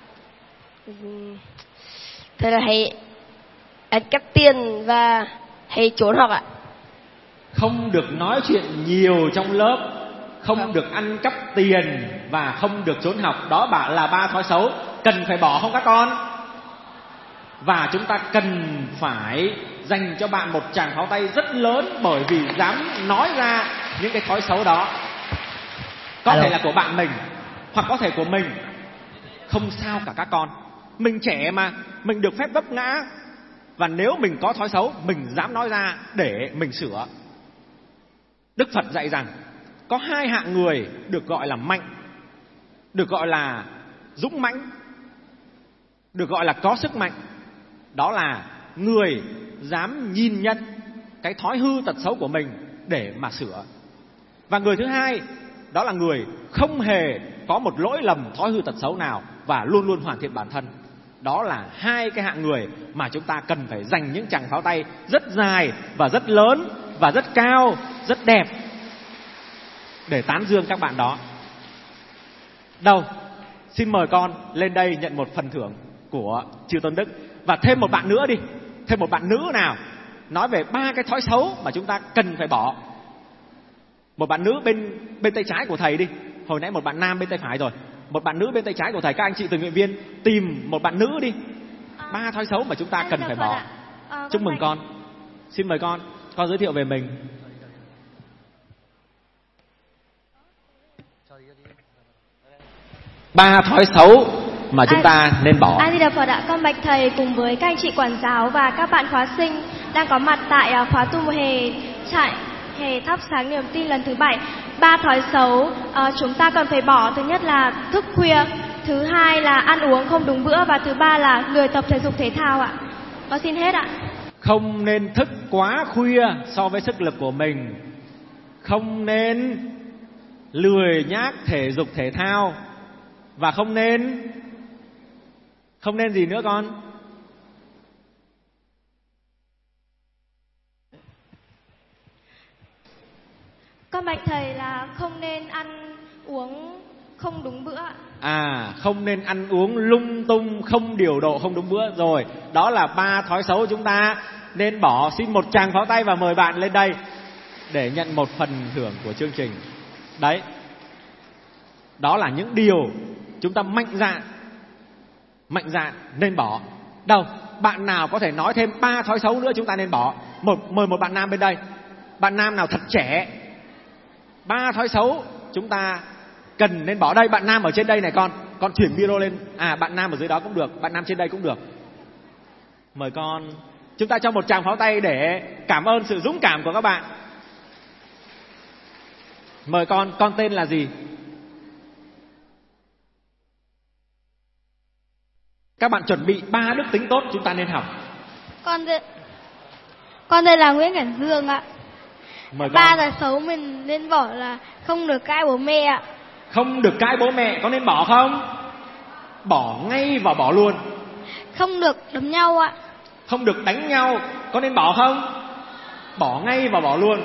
thế là hay ăn cắp tiền và hay trốn học ạ. Không được nói chuyện nhiều trong lớp, không được ăn cắp tiền và không được trốn học. Đó bạn là ba thói xấu cần phải bỏ không các con? Và chúng ta cần phải dành cho bạn một tràng pháo tay rất lớn, bởi vì dám nói ra những cái thói xấu đó. Có thể là của bạn mình hoặc có thể của mình. Không sao cả các con. Mình trẻ mà, mình được phép vấp ngã. Và nếu mình có thói xấu, mình dám nói ra để mình sửa. Đức Phật dạy rằng có hai hạng người được gọi là mạnh, được gọi là dũng mãnh, được gọi là có sức mạnh. Đó là người dám nhìn nhận cái thói hư tật xấu của mình để mà sửa. Và người thứ hai, đó là người không hề có một lỗi lầm thói hư tật xấu nào và luôn luôn hoàn thiện bản thân. Đó là hai cái hạng người mà chúng ta cần phải dành những tràng pháo tay rất dài và rất lớn và rất cao, rất đẹp để tán dương các bạn đó. Đâu, xin mời con lên đây nhận một phần thưởng của Chư Tôn Đức. Và thêm một bạn nữa đi, thêm một bạn nữ nào nói về ba cái thói xấu mà chúng ta cần phải bỏ. Một bạn nữ bên bên tay trái của thầy đi. Hồi nãy một bạn nam bên tay phải rồi. Một bạn nữ bên tay trái của thầy. Các anh chị tình nguyện viên tìm một bạn nữ đi. Ba thói xấu mà chúng ta cần phải bỏ. Chúc mừng con. Xin mời con, con giới thiệu về mình. Ba thói xấu mà chúng ta nên bỏ. A Di Đà Phật ạ. Con bạch thầy cùng với các anh chị quản giáo và các bạn khóa sinh đang có mặt tại khóa tu mùa hè trại hè thắp sáng niềm tin lần thứ bảy. Ba thói xấu uh, chúng ta cần phải bỏ. Thứ nhất là thức khuya, thứ hai là ăn uống không đúng bữa, và thứ ba là lười tập thể dục thể thao ạ. Con xin hết ạ. Không nên thức quá khuya so với sức lực của mình. Không nên lười nhác thể dục thể thao. Và không nên Không nên gì nữa con? Con bạch thầy là không nên ăn uống không đúng bữa. À, không nên ăn uống lung tung, không điều độ, không đúng bữa. Rồi, đó là ba thói xấu chúng ta nên bỏ. Xin một tràng pháo tay và mời bạn lên đây để nhận một phần thưởng của chương trình. Đấy, đó là những điều chúng ta mạnh dạn Mạnh dạn nên bỏ. Đâu, bạn nào có thể nói thêm ba thói xấu nữa chúng ta nên bỏ? Một, mời một bạn nam bên đây. Bạn nam nào thật trẻ, ba thói xấu chúng ta cần nên bỏ. Đây, bạn nam ở trên đây này con. Con chuyển micro lên. À, bạn nam ở dưới đó cũng được, bạn nam trên đây cũng được. Mời con. Chúng ta cho một tràng pháo tay để cảm ơn sự dũng cảm của các bạn. Mời con, con tên là gì? Các bạn chuẩn bị ba đức tính tốt chúng ta nên học. Con tên, con tên là Nguyễn Cảnh Dương ạ. Mời ba con. thói xấu mình nên bỏ là không được cãi bố mẹ ạ. Không được cãi bố mẹ, có nên bỏ không? Bỏ ngay và bỏ luôn. Không được đấm nhau ạ. Không được đánh nhau, có nên bỏ không? Bỏ ngay và bỏ luôn.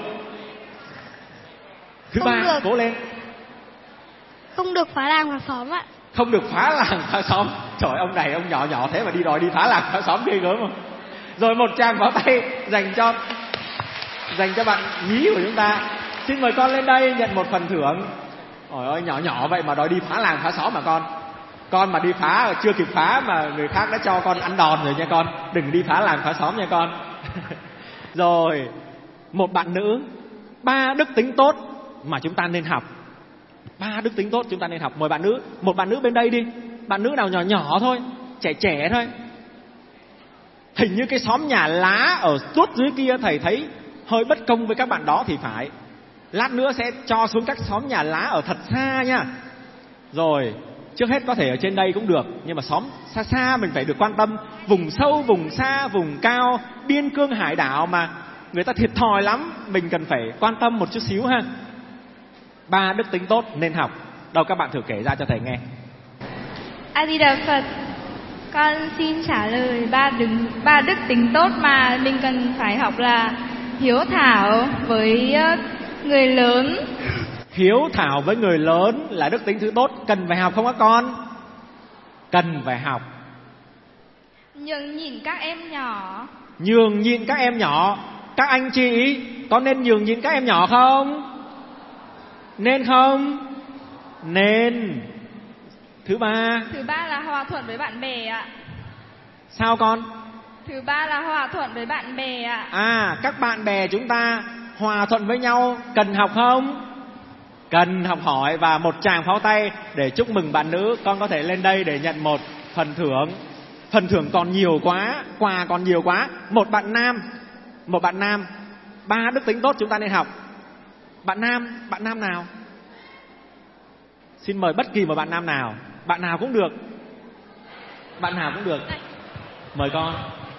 Thứ Không ba, được. cố lên. Không được phá làng phá xóm ạ. Không được phá làng phá xóm. Trời, ông này ông nhỏ nhỏ thế mà đi đòi đi phá làng phá xóm, ghê gớm không? Rồi một tràng pháo tay dành cho dành cho bạn nhí của chúng ta. Xin mời con lên đây nhận một phần thưởng. Ôi ơi, nhỏ nhỏ vậy mà đòi đi phá làng phá xóm mà con. Con mà đi phá chưa kịp phá mà người khác đã cho con ăn đòn rồi nha con. Đừng đi phá làng phá xóm nha con. Rồi, một bạn nữ, ba đức tính tốt mà chúng ta nên học. Ba đức tính tốt chúng ta nên học. Mời bạn nữ, một bạn nữ bên đây đi. Bạn nữ nào nhỏ nhỏ thôi, trẻ trẻ thôi. Hình như cái xóm nhà lá ở tuốt dưới kia thầy thấy hơi bất công với các bạn đó thì phải. Lát nữa sẽ cho xuống các xóm nhà lá ở thật xa nha. Rồi, trước hết có thể ở trên đây cũng được, nhưng mà xóm xa xa mình phải được quan tâm. Vùng sâu, vùng xa, vùng cao, biên cương hải đảo mà người ta thiệt thòi lắm, mình cần phải quan tâm một chút xíu ha. Ba đức tính tốt nên học. Đâu, các bạn thử kể ra cho thầy nghe. A Di Đà Phật. Con xin trả lời ba đứng ba đức tính tốt mà mình cần phải học là hiếu thảo với người lớn. Hiếu thảo với người lớn là đức tính thứ tốt, cần phải học không các con? Cần phải học. Nhường nhịn các em nhỏ. Nhường nhịn các em nhỏ. Các anh chị có nên nhường nhịn các em nhỏ không? Nên không? Nên. Thứ ba. Thứ ba là hòa thuận với bạn bè ạ. Sao con? Thứ ba là hòa thuận với bạn bè ạ. À, các bạn bè chúng ta hòa thuận với nhau, cần học không? Cần học hỏi. Và một tràng pháo tay để chúc mừng bạn nữ. Con có thể lên đây để nhận một phần thưởng. Phần thưởng còn nhiều quá, quà còn nhiều quá. Một bạn nam, một bạn nam, ba đức tính tốt chúng ta nên học. Bạn nam, bạn nam nào? Xin mời bất kỳ một bạn nam nào. Bạn nào cũng được. Bạn nào cũng được. Mời con.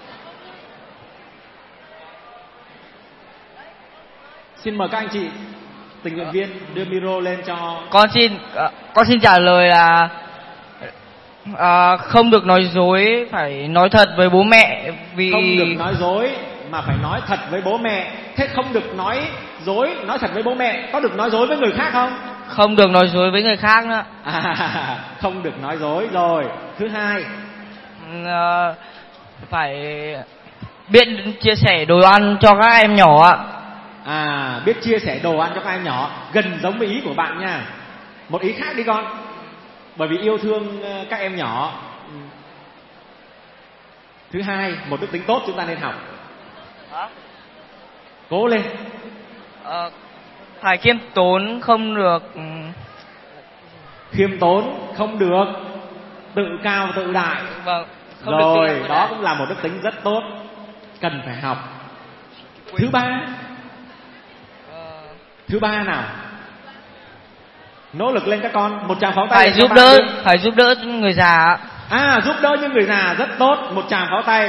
Xin mời các anh chị tình nguyện viên đưa micro lên cho. Con xin con xin trả lời là à, không được nói dối, phải nói thật với bố mẹ. Vì không được nói dối mà phải nói thật với bố mẹ. Thế không được nói dối, nói thật với bố mẹ, có được nói dối với người khác không? Không được nói dối với người khác nữa. À, không được nói dối rồi. Thứ hai, à, phải biết chia sẻ đồ ăn cho các em nhỏ ạ. À, biết chia sẻ đồ ăn cho các em nhỏ, gần giống với ý của bạn nha. Một ý khác đi con. Bởi vì yêu thương các em nhỏ. Thứ hai, một đức tính tốt chúng ta nên học. Hả? Cố lên. À, phải khiêm tốn, không được. Khiêm tốn, không được tự cao tự đại. Vâng. Không rồi, được đó đại. Cũng là một đức tính rất tốt, cần phải học. Thứ ba. Thứ ba nào? Nỗ lực lên các con. Một tràng pháo tay. Phải giúp đỡ, phải giúp đỡ người già. À, giúp đỡ những người già rất tốt. Một tràng pháo tay.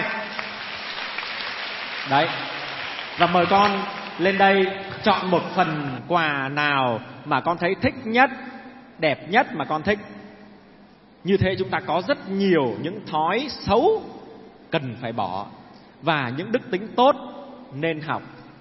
Đấy. Và mời con lên đây chọn một phần quà nào mà con thấy thích nhất, đẹp nhất mà con thích. Như thế chúng ta có rất nhiều những thói xấu cần phải bỏ và những đức tính tốt nên học.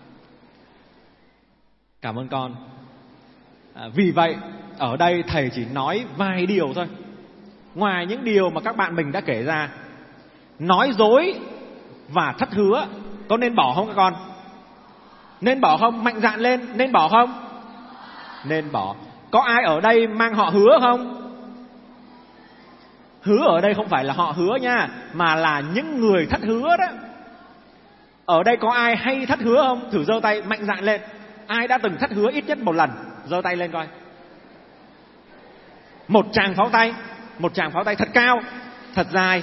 Cảm ơn con. À, vì vậy ở đây thầy chỉ nói vài điều thôi. Ngoài những điều mà các bạn mình đã kể ra, nói dối và thất hứa có nên bỏ không các con? Nên bỏ không? Mạnh dạn lên. Nên bỏ không? Nên bỏ. Có ai ở đây mang họ hứa không? Hứa ở đây không phải là họ hứa nha, mà là những người thất hứa đó. Ở đây có ai hay thất hứa không? Thử giơ tay mạnh dạn lên. Ai đã từng thất hứa ít nhất một lần? Giơ tay lên coi. Một tràng pháo tay. Một tràng pháo tay thật cao, thật dài.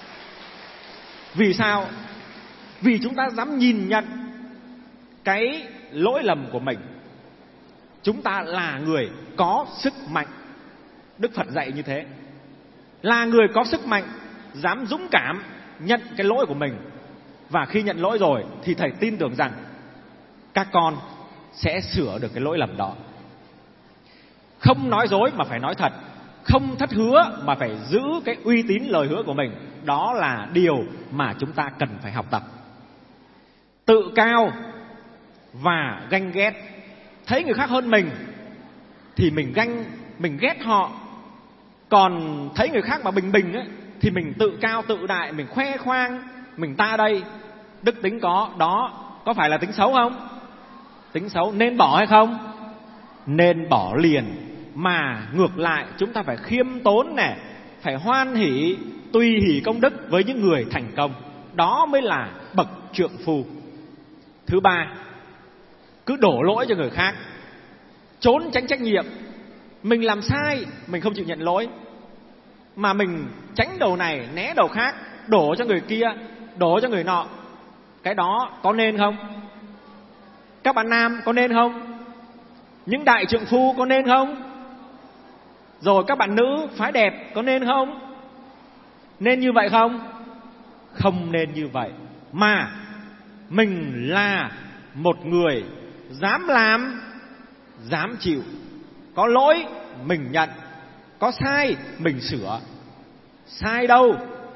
Vì sao? Vì chúng ta dám nhìn nhận cái lỗi lầm của mình. Chúng ta là người có sức mạnh. Đức Phật dạy như thế. Là người có sức mạnh, dám dũng cảm nhận cái lỗi của mình. Và khi nhận lỗi rồi thì thầy tin tưởng rằng các con sẽ sửa được cái lỗi lầm đó. Không nói dối mà phải nói thật. Không thất hứa mà phải giữ cái uy tín lời hứa của mình. Đó là điều mà chúng ta cần phải học tập. Tự cao và ganh ghét. Thấy người khác hơn mình thì mình ganh, mình ghét họ. Còn thấy người khác mà bình bình ấy, thì mình tự cao tự đại, mình khoe khoang, mình ta đây. Đức tính có, đó có phải là tính xấu không? Tính xấu nên bỏ hay không? Nên bỏ liền. Mà ngược lại chúng ta phải khiêm tốn nè, phải hoan hỷ, tùy hỷ công đức với những người thành công. Đó mới là bậc trượng phu. Thứ ba, cứ đổ lỗi cho người khác, trốn tránh trách nhiệm. Mình làm sai, mình không chịu nhận lỗi, mà mình tránh đầu này, né đầu khác, đổ cho người kia, đổ cho người nọ. Cái đó có nên không? Các bạn nam có nên không? Những đại trượng phu có nên không? Rồi các bạn nữ phái đẹp có nên không? Nên như vậy không? Không nên như vậy. Mà mình là một người dám làm, dám chịu. Có lỗi mình nhận, có sai mình sửa. Sai đâu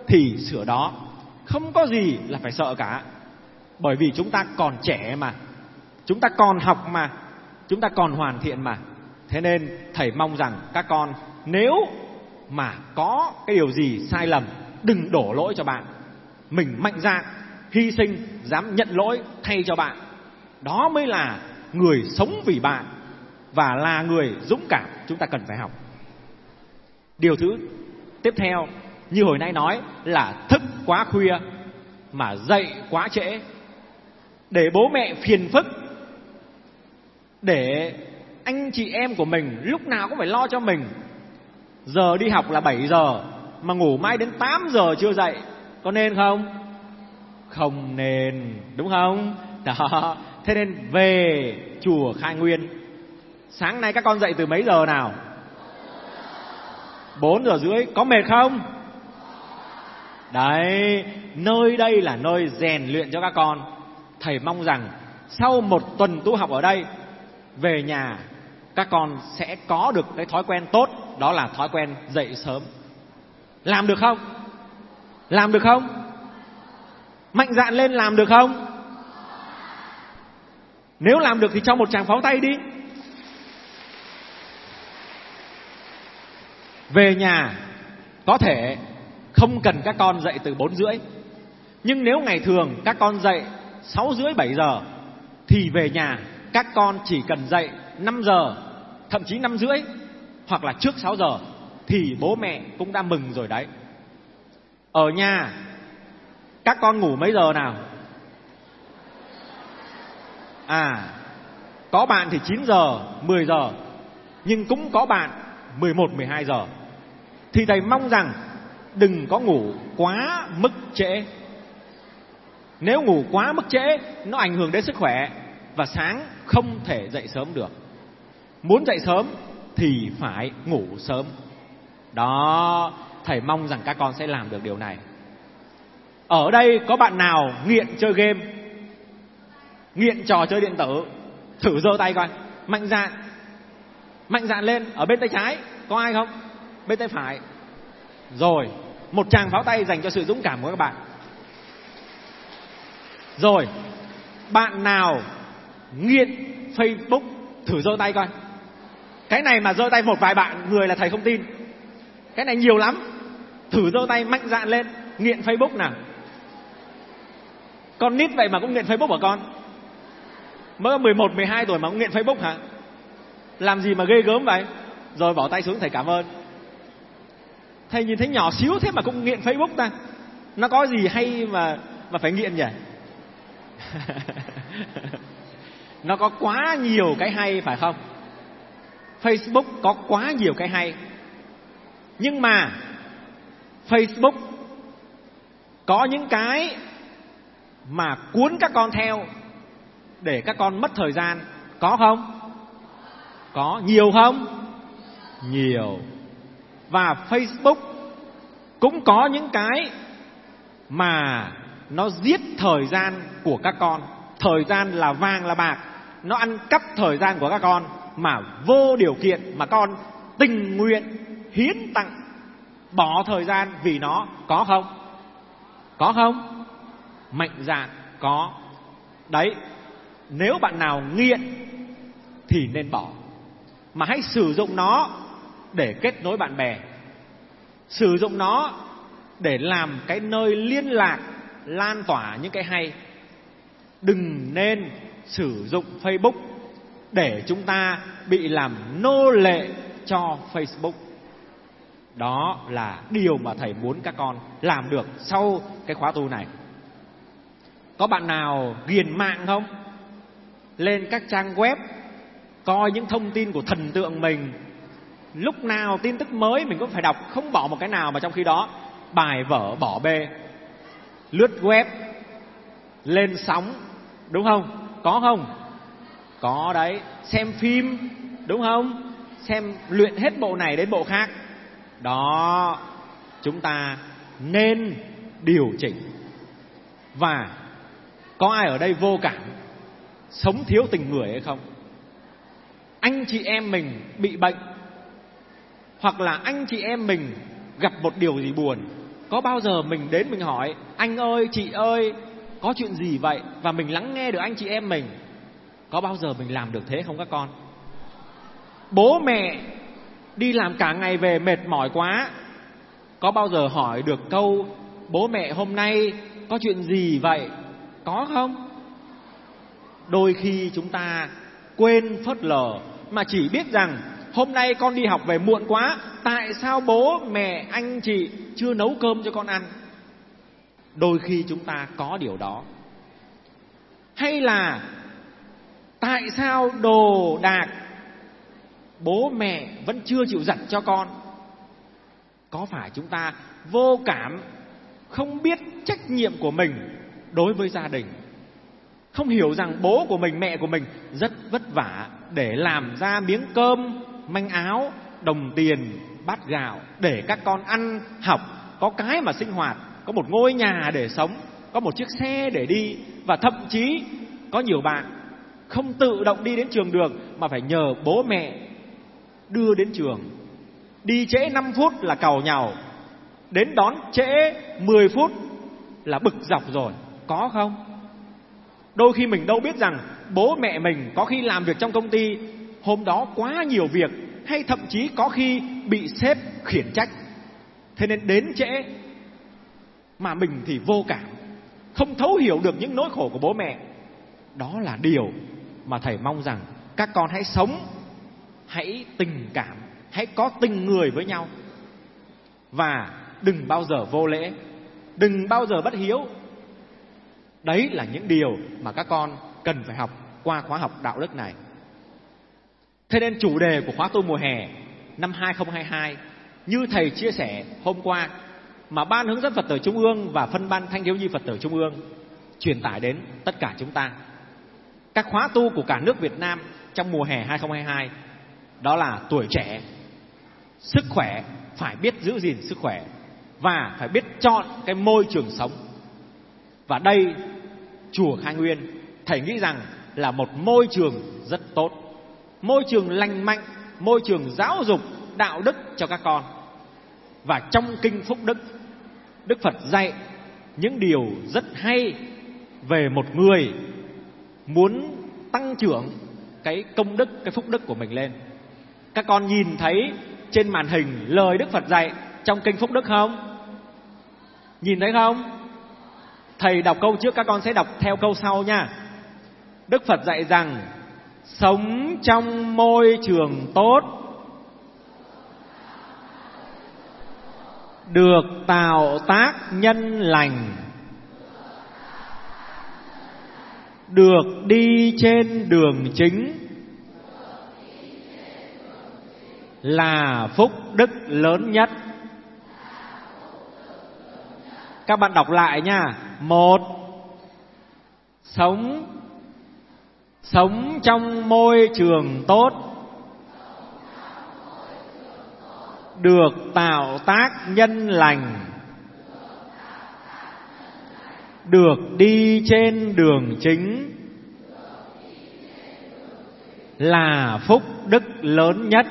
thì sửa đó. Không có gì là phải sợ cả. Bởi vì chúng ta còn trẻ mà, chúng ta còn học mà, chúng ta còn hoàn thiện mà. Thế nên thầy mong rằng các con nếu mà có cái điều gì sai lầm, đừng đổ lỗi cho bạn. Mình mạnh dạn, hy sinh, dám nhận lỗi thay cho bạn. Đó mới là người sống vì bạn và là người dũng cảm chúng ta cần phải học. Điều thứ tiếp theo, như hồi nãy nói, là thức quá khuya mà dậy quá trễ, để bố mẹ phiền phức, để anh chị em của mình lúc nào cũng phải lo cho mình. Giờ đi học là bảy giờ mà ngủ mãi đến tám giờ chưa dậy, có nên không? Không nên, đúng không? Đó. Thế nên về chùa Khai Nguyên, sáng nay các con dậy từ mấy giờ nào? Bốn giờ rưỡi. Có mệt không? Đấy, nơi đây là nơi rèn luyện cho các con. Thầy mong rằng sau một tuần tu học ở đây, về nhà các con sẽ có được cái thói quen tốt, đó là thói quen dậy sớm. Làm được không? Làm được không? Mạnh dạn lên, làm được không? Nếu làm được thì cho một tràng pháo tay đi. Về nhà có thể không cần các con dậy từ bốn rưỡi, nhưng nếu ngày thường các con dậy sáu rưỡi bảy giờ thì về nhà các con chỉ cần dậy năm giờ, thậm chí năm rưỡi hoặc là trước sáu giờ thì bố mẹ cũng đã mừng rồi đấy. Ở nhà các con ngủ mấy giờ nào? À, có bạn thì chín giờ, mười giờ, nhưng cũng có bạn mười một, mười hai giờ. Thì thầy mong rằng đừng có ngủ quá mức trễ. Nếu ngủ quá mức trễ, nó ảnh hưởng đến sức khỏe và sáng không thể dậy sớm được. Muốn dậy sớm thì phải ngủ sớm. Đó, thầy mong rằng các con sẽ làm được điều này. Ở đây có bạn nào nghiện chơi game, nghiện trò chơi điện tử? Thử giơ tay coi. Mạnh dạn, mạnh dạn lên. Ở bên tay trái có ai không? Bên tay phải. Rồi, một tràng pháo tay dành cho sự dũng cảm của các bạn. Rồi, bạn nào nghiện Facebook? Thử giơ tay coi. Cái này mà giơ tay một vài bạn người là thầy không tin. Cái này nhiều lắm. Thử giơ tay mạnh dạn lên. Nghiện Facebook nào. Con nít vậy mà cũng nghiện Facebook hả con? Mới mười một, mười hai tuổi mà cũng nghiện Facebook hả? Làm gì mà ghê gớm vậy? Rồi bỏ tay xuống, thầy cảm ơn. Thầy nhìn thấy nhỏ xíu thế mà cũng nghiện Facebook ta. Nó có gì hay mà mà phải nghiện nhỉ? Nó có quá nhiều cái hay phải không? Facebook có quá nhiều cái hay. Nhưng mà Facebook có những cái mà cuốn các con theo để các con mất thời gian. Có không? Có. Nhiều không? Nhiều. Và Facebook cũng có những cái mà nó giết thời gian của các con. Thời gian là vàng là bạc. Nó ăn cắp thời gian của các con mà vô điều kiện, mà con tình nguyện hiến tặng, bỏ thời gian vì nó. Có không? Có không? Mạnh dạn có. Đấy, nếu bạn nào nghiện thì nên bỏ. Mà hãy sử dụng nó để kết nối bạn bè, sử dụng nó để làm cái nơi liên lạc, lan tỏa những cái hay. Đừng nên sử dụng Facebook để chúng ta bị làm nô lệ cho Facebook. Đó là điều mà thầy muốn các con làm được sau cái khóa tu này. Có bạn nào ghiền mạng không? Lên các trang web coi những thông tin của thần tượng mình. Lúc nào tin tức mới mình cũng phải đọc, không bỏ một cái nào. Mà trong khi đó bài vở bỏ bê. Lướt web, lên sóng, đúng không? Có không? Có đấy. Xem phim, đúng không? Xem luyện hết bộ này đến bộ khác. Đó, chúng ta nên điều chỉnh. Và có ai ở đây vô cảm, sống thiếu tình người hay không? Anh chị em mình bị bệnh, hoặc là anh chị em mình gặp một điều gì buồn, Có bao giờ mình đến mình hỏi anh ơi, chị ơi, có chuyện gì vậy? Và mình lắng nghe được anh chị em mình. Có bao giờ mình làm được thế không các con? Bố mẹ đi làm cả ngày về mệt mỏi quá, có bao giờ hỏi được câu bố mẹ hôm nay có chuyện gì vậy? Có không? Đôi khi chúng ta quên phớt lờ, mà chỉ biết rằng hôm nay con đi học về muộn quá, tại sao bố mẹ anh chị chưa nấu cơm cho con ăn? Đôi khi chúng ta có điều đó. Hay là tại sao đồ đạc bố mẹ vẫn chưa chịu giặt cho con? Có phải chúng ta vô cảm, không biết trách nhiệm của mình đối với gia đình, không hiểu rằng bố của mình, mẹ của mình rất vất vả để làm ra miếng cơm, manh áo, đồng tiền, bát gạo để các con ăn, học, có cái mà sinh hoạt, có một ngôi nhà để sống, có một chiếc xe để đi. Và thậm chí có nhiều bạn không tự động đi đến trường được mà phải nhờ bố mẹ đưa đến trường. Đi trễ năm phút là càu nhàu, đến đón trễ mười phút là bực dọc rồi. Có không? Đôi khi mình đâu biết rằng bố mẹ mình có khi làm việc trong công ty hôm đó quá nhiều việc, hay thậm chí có khi bị sếp khiển trách, thế nên đến trễ. Mà mình thì vô cảm, không thấu hiểu được những nỗi khổ của bố mẹ. Đó là điều mà thầy mong rằng các con hãy sống, hãy tình cảm, hãy có tình người với nhau. Và đừng bao giờ vô lễ, đừng bao giờ bất hiếu. Đấy là những điều mà các con cần phải học qua khóa học đạo đức này. Thế nên chủ đề của khóa tu mùa hè năm hai không hai hai, như thầy chia sẻ hôm qua, mà Ban Hướng dẫn Phật tử Trung ương và Phân ban Thanh thiếu nhi Phật tử Trung ương truyền tải đến tất cả chúng ta, các khóa tu của cả nước Việt Nam trong mùa hè hai không hai hai, đó là tuổi trẻ, sức khỏe, phải biết giữ gìn sức khỏe và phải biết chọn cái môi trường sống. Và đây, chùa Khai Nguyên, thầy nghĩ rằng là một môi trường rất tốt, môi trường lành mạnh, môi trường giáo dục đạo đức cho các con. Và trong kinh Phúc Đức, Đức Phật dạy những điều rất hay về một người muốn tăng trưởng cái công đức, cái phúc đức của mình lên. Các con nhìn thấy trên màn hình lời Đức Phật dạy trong kinh Phúc Đức không? Nhìn thấy không? Thầy đọc câu trước, các con sẽ đọc theo câu sau nha. Đức Phật dạy rằng sống trong môi trường tốt, được tạo tác nhân lành, được đi trên đường chính, là phúc đức lớn nhất. Các bạn đọc lại nha. Một, sống sống trong môi trường tốt, được tạo tác nhân lành, được đi trên đường chính, là phúc đức lớn nhất.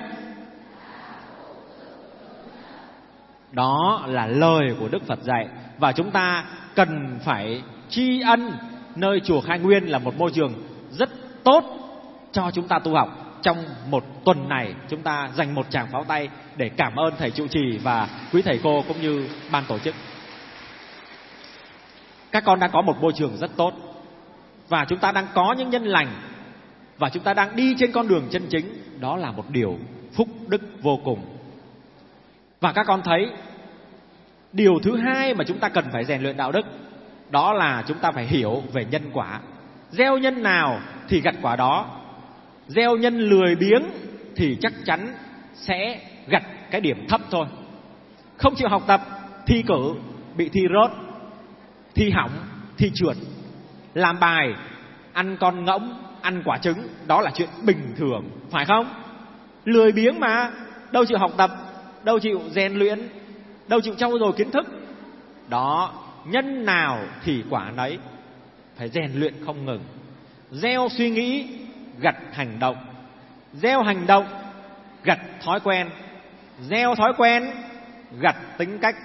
Đó là lời của Đức Phật dạy. Và chúng ta cần phải tri ân nơi chùa Khai Nguyên là một môi trường rất tốt cho chúng ta tu học. Trong một tuần này, chúng ta dành một tràng pháo tay để cảm ơn thầy trụ trì và quý thầy cô cũng như ban tổ chức. Các con đang có một môi trường rất tốt, và chúng ta đang có những nhân lành, và chúng ta đang đi trên con đường chân chính. Đó là một điều phúc đức vô cùng. Và các con thấy điều thứ hai mà chúng ta cần phải rèn luyện đạo đức, đó là chúng ta phải hiểu về nhân quả. Gieo nhân nào thì gặt quả đó. Gieo nhân lười biếng thì chắc chắn sẽ gặt cái điểm thấp thôi. Không chịu học tập, thi cử, bị thi rớt, thi hỏng, thi trượt. Làm bài, ăn con ngỗng, ăn quả trứng, đó là chuyện bình thường, phải không? Lười biếng mà, đâu chịu học tập, đâu chịu rèn luyện, đâu chịu trau dồi kiến thức. Đó, nhân nào thì quả nấy, phải rèn luyện không ngừng. Gieo suy nghĩ, gặt hành động. Gieo hành động, gặt thói quen. Gieo thói quen, gặt tính cách.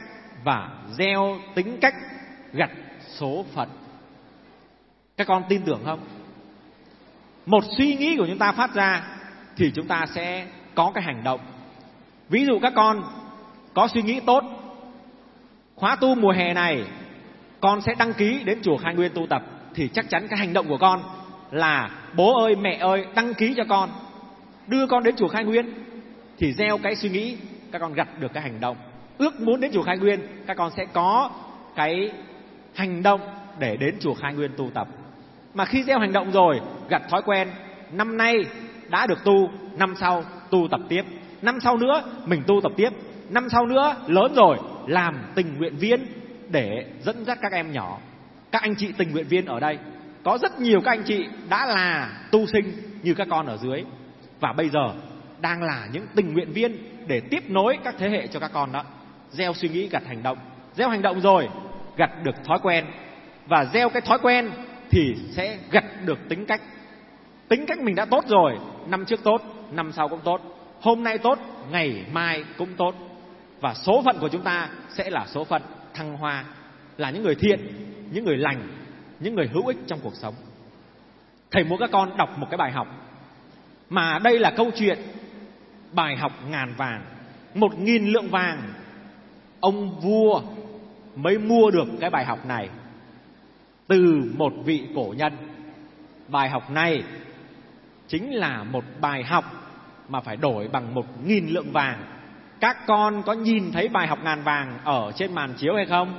và gieo tính cách, gặt số phận. Các con tin tưởng không? Một suy nghĩ của chúng ta phát ra thì chúng ta sẽ có cái hành động. Ví dụ các con có suy nghĩ tốt, khóa tu mùa hè này con sẽ đăng ký đến chùa Khai Nguyên tu tập, thì chắc chắn cái hành động của con là bố ơi mẹ ơi đăng ký cho con, đưa con đến chùa Khai Nguyên. Thì gieo cái suy nghĩ, các con gặt được cái hành động. Ước muốn đến chùa Khai Nguyên, các con sẽ có cái hành động để đến chùa Khai Nguyên tu tập. Mà khi gieo hành động rồi, gặt thói quen, năm nay đã được tu, năm sau tu tập tiếp, năm sau nữa mình tu tập tiếp, năm sau nữa lớn rồi làm tình nguyện viên để dẫn dắt các em nhỏ. Các anh chị tình nguyện viên ở đây có rất nhiều các anh chị đã là tu sinh như các con ở dưới, và bây giờ đang là những tình nguyện viên để tiếp nối các thế hệ cho các con đó. Gieo suy nghĩ gặt hành động, gieo hành động rồi gặt được thói quen, và gieo cái thói quen thì sẽ gặt được tính cách. Tính cách mình đã tốt rồi, năm trước tốt, năm sau cũng tốt, hôm nay tốt, ngày mai cũng tốt. Và số phận của chúng ta sẽ là số phận thăng hoa, là những người thiện, những người lành, những người hữu ích trong cuộc sống. Thầy muốn các con đọc một cái bài học, mà đây là câu chuyện bài học ngàn vàng, một nghìn lượng vàng. Ông vua mới mua được cái bài học này từ một vị cổ nhân. Bài học này chính là một bài học mà phải đổi bằng một nghìn lượng vàng. Các con có nhìn thấy bài học ngàn vàng ở trên màn chiếu hay không?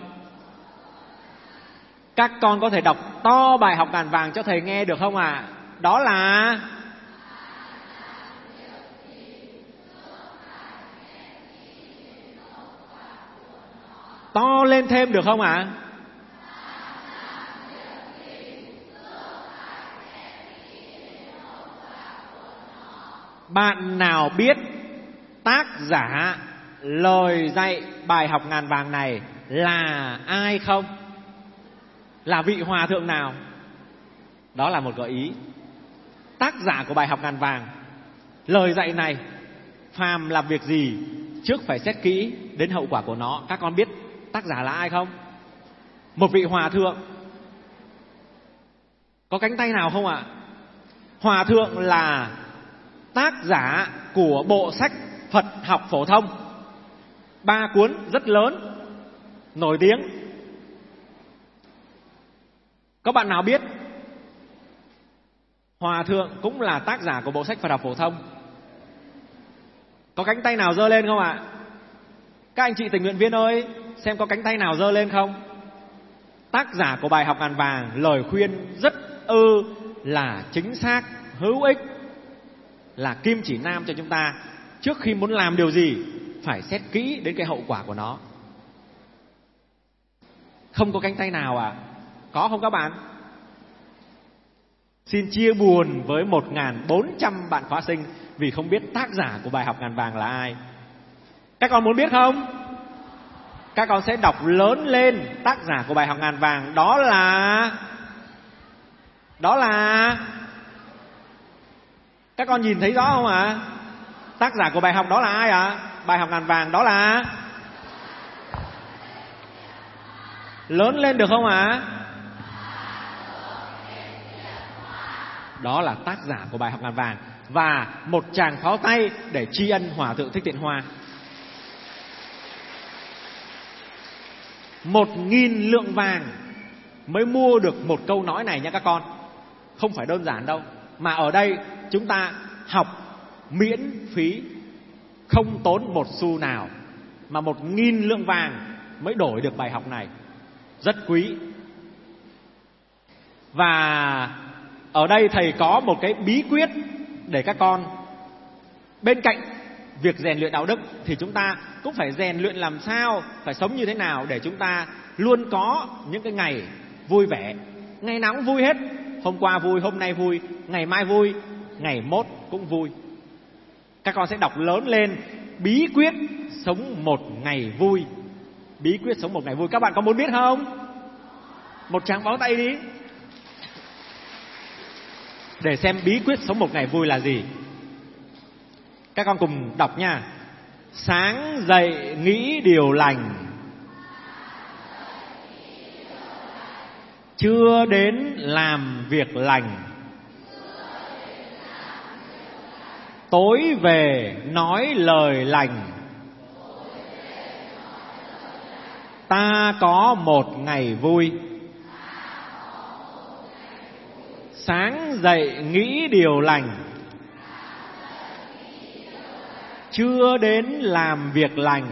Các con có thể đọc to bài học ngàn vàng cho thầy nghe được không ạ? À? Đó là to lên thêm được không ạ? À? Bạn nào biết tác giả lời dạy bài học ngàn vàng này là ai không? Là vị hòa thượng nào? Đó là một gợi ý. Tác giả của bài học ngàn vàng, lời dạy này, phàm làm việc gì trước phải xét kỹ đến hậu quả của nó. Các con biết tác giả là ai không? Một vị hòa thượng. Có cánh tay nào không ạ? Hòa thượng là tác giả của bộ sách Phật học phổ thông, ba cuốn rất lớn, nổi tiếng. Có bạn nào biết Hòa thượng cũng là tác giả của bộ sách Phật học phổ thông? Có cánh tay nào giơ lên không ạ? Các anh chị tình nguyện viên ơi, xem có cánh tay nào giơ lên không? Tác giả của bài học ngàn vàng, lời khuyên rất ư là chính xác, hữu ích, là kim chỉ nam cho chúng ta. Trước khi muốn làm điều gì phải xét kỹ đến cái hậu quả của nó. Không có cánh tay nào à? Có không các bạn? Xin chia buồn với một nghìn bốn trăm bạn khóa sinh vì không biết tác giả của bài học ngàn vàng là ai. Các con muốn biết không? Các con sẽ đọc lớn lên tác giả của bài học ngàn vàng. Đó là Đó là Các con nhìn thấy rõ không ạ? À? Tác giả của bài học đó là ai ạ? À? Bài học ngàn vàng đó là lớn lên được không ạ? À? Đó là tác giả của bài học ngàn vàng. Và một tràng pháo tay để tri ân Hòa thượng Thích Thiện Hoa. Một nghìn lượng vàng mới mua được một câu nói này nha các con. Không phải đơn giản đâu. Mà ở đây chúng ta học miễn phí, không tốn một xu nào, mà một nghìn lượng vàng mới đổi được bài học này. Rất quý. Và ở đây thầy có một cái bí quyết để các con, bên cạnh việc rèn luyện đạo đức thì chúng ta cũng phải rèn luyện làm sao, phải sống như thế nào để chúng ta luôn có những cái ngày vui vẻ. Ngày nào cũng vui hết. Hôm qua vui, hôm nay vui, ngày mai vui, ngày mốt cũng vui. Các con sẽ đọc lớn lên bí quyết sống một ngày vui. Bí quyết sống một ngày vui. Các bạn có muốn biết không? Một tràng pháo tay đi để xem bí quyết sống một ngày vui là gì. Các con cùng đọc nha. Sáng dậy nghĩ điều lành, chưa đến làm việc lành, tối về nói lời lành. Ta có một ngày vui, sáng dậy nghĩ điều lành, chưa đến làm việc lành,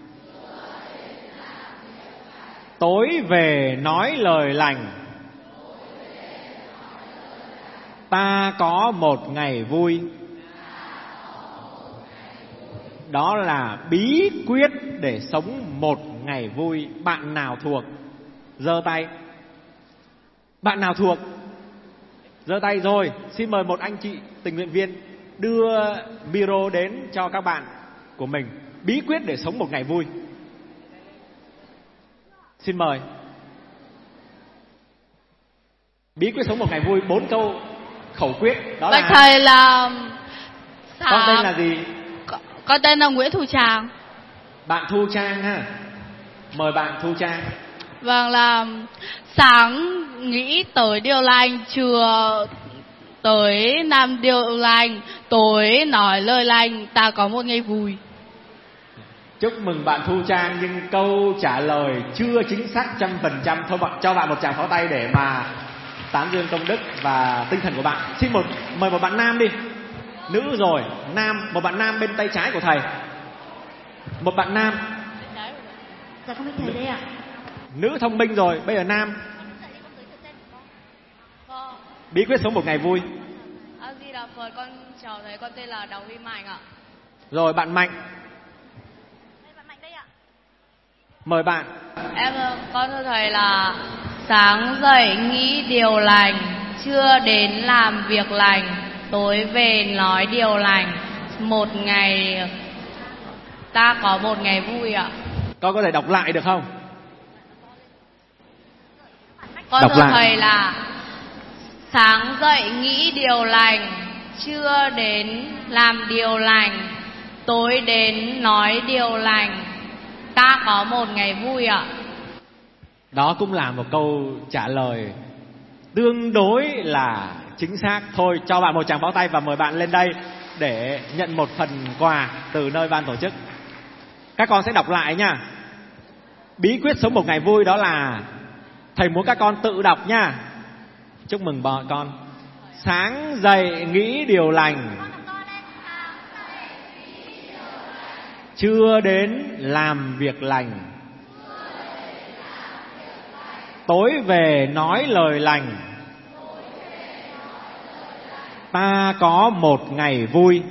tối về nói lời lành. Ta có một ngày vui. Đó là bí quyết để sống một ngày vui. Bạn nào thuộc? Giơ tay. Bạn nào thuộc? Giơ tay rồi. Xin mời một anh chị tình nguyện viên đưa micro đến cho các bạn của mình. Bí quyết để sống một ngày vui. Xin mời. Bí quyết sống một ngày vui, bốn câu khẩu quyết. Đó Bạch là... thầy là... Con tên là gì? Con tên là Nguyễn Thu Trang. Bạn Thu Trang ha. Mời bạn Thu Trang. Vâng, là sáng nghĩ tới điều lành, trưa tới làm điều lành, tối nói lời lành, ta có một ngày vui. Chúc mừng bạn Thu Trang, nhưng câu trả lời chưa chính xác trăm phần trăm. Thôi bạn cho bạn một tràng pháo tay để mà tán dương công đức và tinh thần của bạn. Xin một mời một bạn nam đi. Nữ rồi, nam, một bạn nam bên tay trái của thầy. Một bạn nam. Dạ con biết thầy đây ạ. Nữ thông minh rồi, bây giờ nam. Bí quyết sống một ngày vui. A Di Đà Phật, con chào thầy, con tên là Đào Huy Mạnh ạ. Rồi bạn Mạnh. Mời bạn. Em con thưa thầy là sáng dậy nghĩ điều lành, trưa đến làm việc lành, tối về nói điều lành. Một ngày ta có một ngày vui ạ. Con có thể đọc lại được không? Con đọc thưa lại. thầy là sáng dậy nghĩ điều lành, trưa đến làm điều lành, tối đến nói điều lành. Ta có một ngày vui ạ. Đó cũng là một câu trả lời tương đối là chính xác. Thôi cho bạn một tràng pháo tay và mời bạn lên đây để nhận một phần quà từ nơi ban tổ chức. Các con sẽ đọc lại nha. Bí quyết sống một ngày vui đó là thầy muốn các con tự đọc nha. Chúc mừng bọn con. Sáng dậy nghĩ điều lành, trưa đến làm việc lành, tối về nói lời lành. Ta có một ngày vui.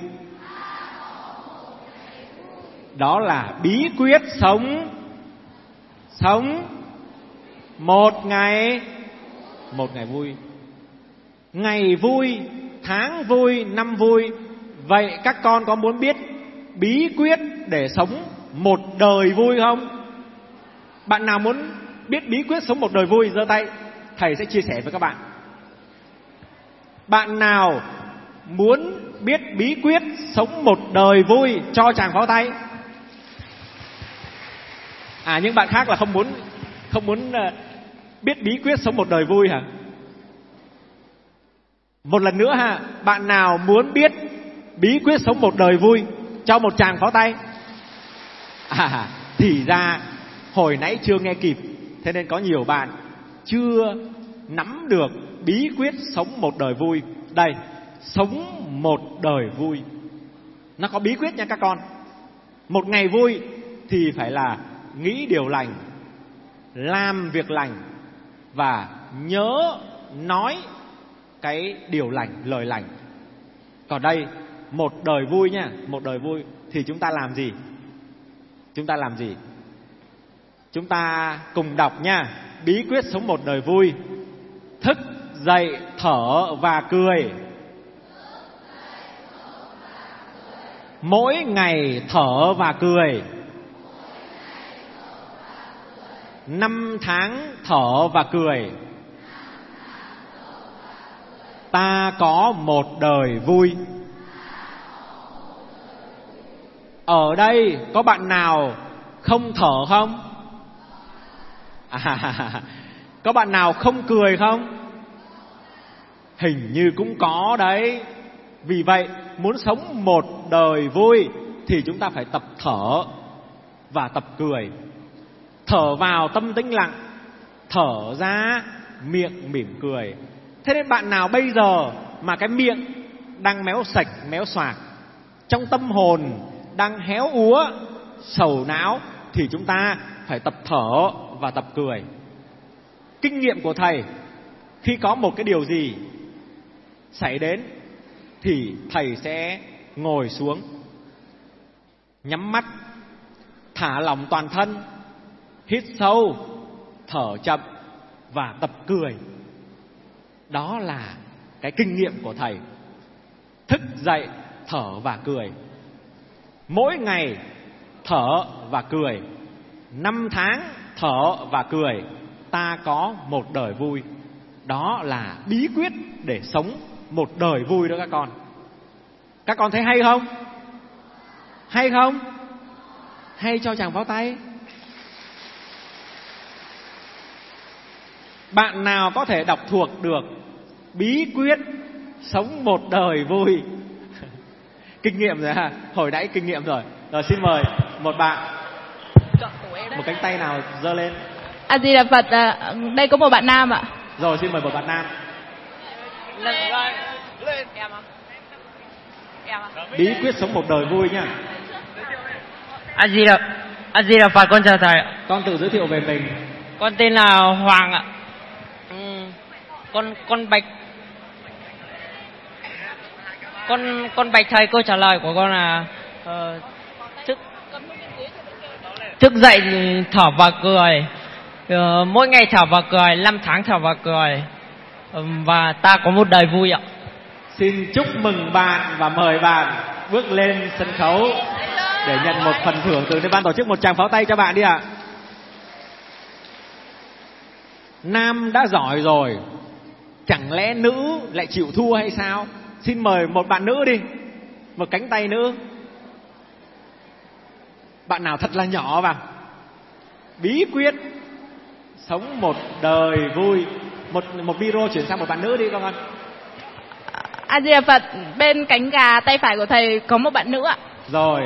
Đó là bí quyết sống Sống một ngày Một ngày vui. Ngày vui, tháng vui, năm vui. Vậy các con có muốn biết bí quyết để sống một đời vui không? Bạn nào muốn biết bí quyết sống một đời vui giơ tay, thầy sẽ chia sẻ với các bạn. Bạn nào muốn biết bí quyết sống một đời vui cho chàng pháo tay. À, những bạn khác là không muốn không muốn biết bí quyết sống một đời vui hả? Một lần nữa ha, bạn nào muốn biết bí quyết sống một đời vui cho một tràng pháo tay. À, thì ra hồi nãy chưa nghe kịp, thế nên có nhiều bạn chưa nắm được bí quyết sống một đời vui. Đây, sống một đời vui nó có bí quyết nha các con. Một ngày vui thì phải là nghĩ điều lành, làm việc lành và nhớ nói cái điều lành, lời lành. Còn đây, một đời vui nha, một đời vui thì chúng ta làm gì? Chúng ta làm gì? Chúng ta cùng đọc nha. Bí quyết sống một đời vui. Thức dậy thở và cười. Mỗi ngày thở và cười. Năm tháng thở và cười. Ta có một đời vui. Ở đây có bạn nào không thở không? À, có Có bạn nào không cười không? Hình như cũng có đấy. Vì vậy, muốn sống một đời vui thì chúng ta phải tập thở và tập cười. Thở vào tâm tĩnh lặng, thở ra miệng mỉm cười. Thế nên bạn nào bây giờ mà cái miệng đang méo sạch, méo xoạc, trong tâm hồn đang héo úa, sầu não, thì chúng ta phải tập thở và tập cười. Kinh nghiệm của thầy, khi có một cái điều gì xảy đến thì thầy sẽ ngồi xuống, nhắm mắt, thả lỏng toàn thân, hít sâu, thở chậm và tập cười. Đó là cái kinh nghiệm của thầy. Thức dậy, thở và cười. Mỗi ngày thở và cười, năm tháng thở và cười, ta có một đời vui. Đó là bí quyết để sống một đời vui đó các con. Các con thấy hay không? Hay không? Hay cho chàng pháo tay. Bạn nào có thể đọc thuộc được bí quyết sống một đời vui? Kinh nghiệm rồi ha, hồi nãy kinh nghiệm rồi. Rồi xin mời một bạn, một cánh tay nào giơ lên. A Di Đà Phật, à, đây có một bạn nam ạ. Rồi xin mời một bạn nam. Bí quyết sống một đời vui nha. A Di Đà A Di Đà Phật, con chào thầy ạ. Con tự giới thiệu về mình. Con tên là Hoàng ạ. Ừ, con con bạch con con bạch thầy, câu trả lời của con là uh, thức thức dậy thở và cười, uh, mỗi ngày thở và cười, năm tháng thở và cười, uh, và ta có một đời vui ạ. Xin chúc mừng bạn và mời bạn bước lên sân khấu để nhận một phần thưởng từ ban tổ chức. Một tràng pháo tay cho bạn đi ạ. Nam đã giỏi rồi, chẳng lẽ nữ lại chịu thua hay sao? Xin mời một bạn nữ đi, một cánh tay nữ. Bạn nào thật là nhỏ vào. Bí quyết sống một đời vui. Một một biro chuyển sang một bạn nữ đi con ơi. A Di Đà Phật, bên cánh gà tay phải của thầy có một bạn nữ ạ. Rồi.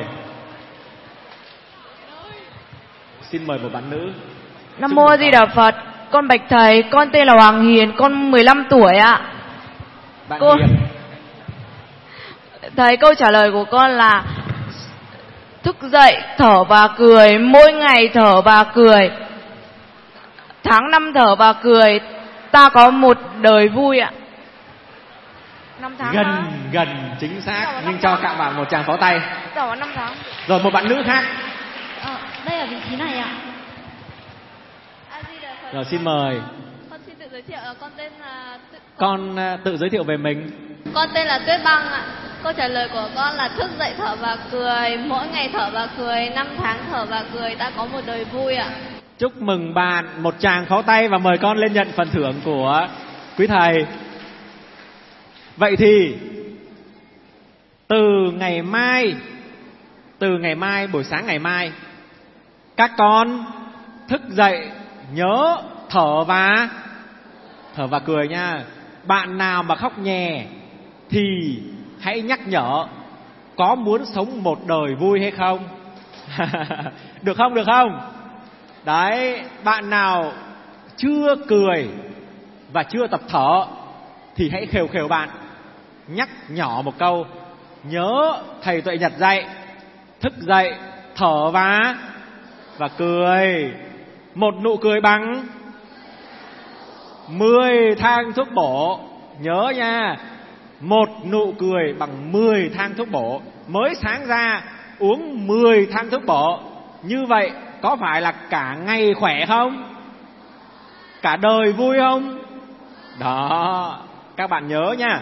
Xin mời một bạn nữ. Nam mô A Di Đà Phật. Con bạch thầy, con tên là Hoàng Hiền, con mười lăm tuổi ạ. Bạn cô... Hiền. Thầy, câu trả lời của con là thức dậy thở và cười, mỗi ngày thở và cười, tháng năm thở và cười, ta có một đời vui ạ. Năm tháng gần đó. gần chính xác, nhưng cho các bạn một tràng pháo tay. Rồi năm tháng. Rồi một bạn nữ khác. Ờ, đây ở vị trí này ạ. Rồi xin mời. Con xin tự giới thiệu, con tên là tự... Con tự giới thiệu về mình. Con tên là Tuyết Băng ạ. Câu trả lời của con là thức dậy thở và cười, mỗi ngày thở và cười, năm tháng thở và cười, ta có một đời vui ạ. Chúc mừng bạn, một tràng pháo tay và mời con lên nhận phần thưởng của quý thầy. Vậy thì từ ngày mai, từ ngày mai buổi sáng ngày mai, các con thức dậy nhớ thở và thở và cười nha. Bạn nào mà khóc nhè thì hãy nhắc nhở có muốn sống một đời vui hay không. Được không, được không? Đấy, bạn nào chưa cười và chưa tập thở thì hãy khều khều bạn, nhắc nhỏ một câu: nhớ thầy Tuệ Nhật dạy, thức dậy thở và và cười. Một nụ cười bằng mười thang thuốc bổ. Nhớ nha, một nụ cười bằng mười thang thuốc bổ. Mới sáng ra uống mười thang thuốc bổ, như vậy có phải là cả ngày khỏe không? Cả đời vui không? Đó, các bạn nhớ nha.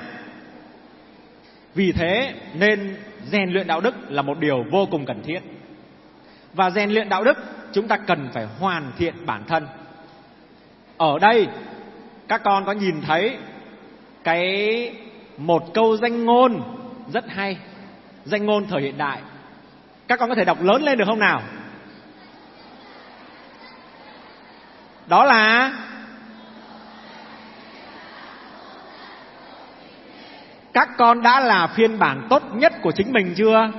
Vì thế nên rèn luyện đạo đức là một điều vô cùng cần thiết. Và rèn luyện đạo đức, chúng ta cần phải hoàn thiện bản thân. Ở đây các con có nhìn thấy cái một câu danh ngôn rất hay, danh ngôn thời hiện đại. Các con có thể đọc lớn lên được không nào? Đó là Các con đã là phiên bản tốt nhất của chính mình chưa?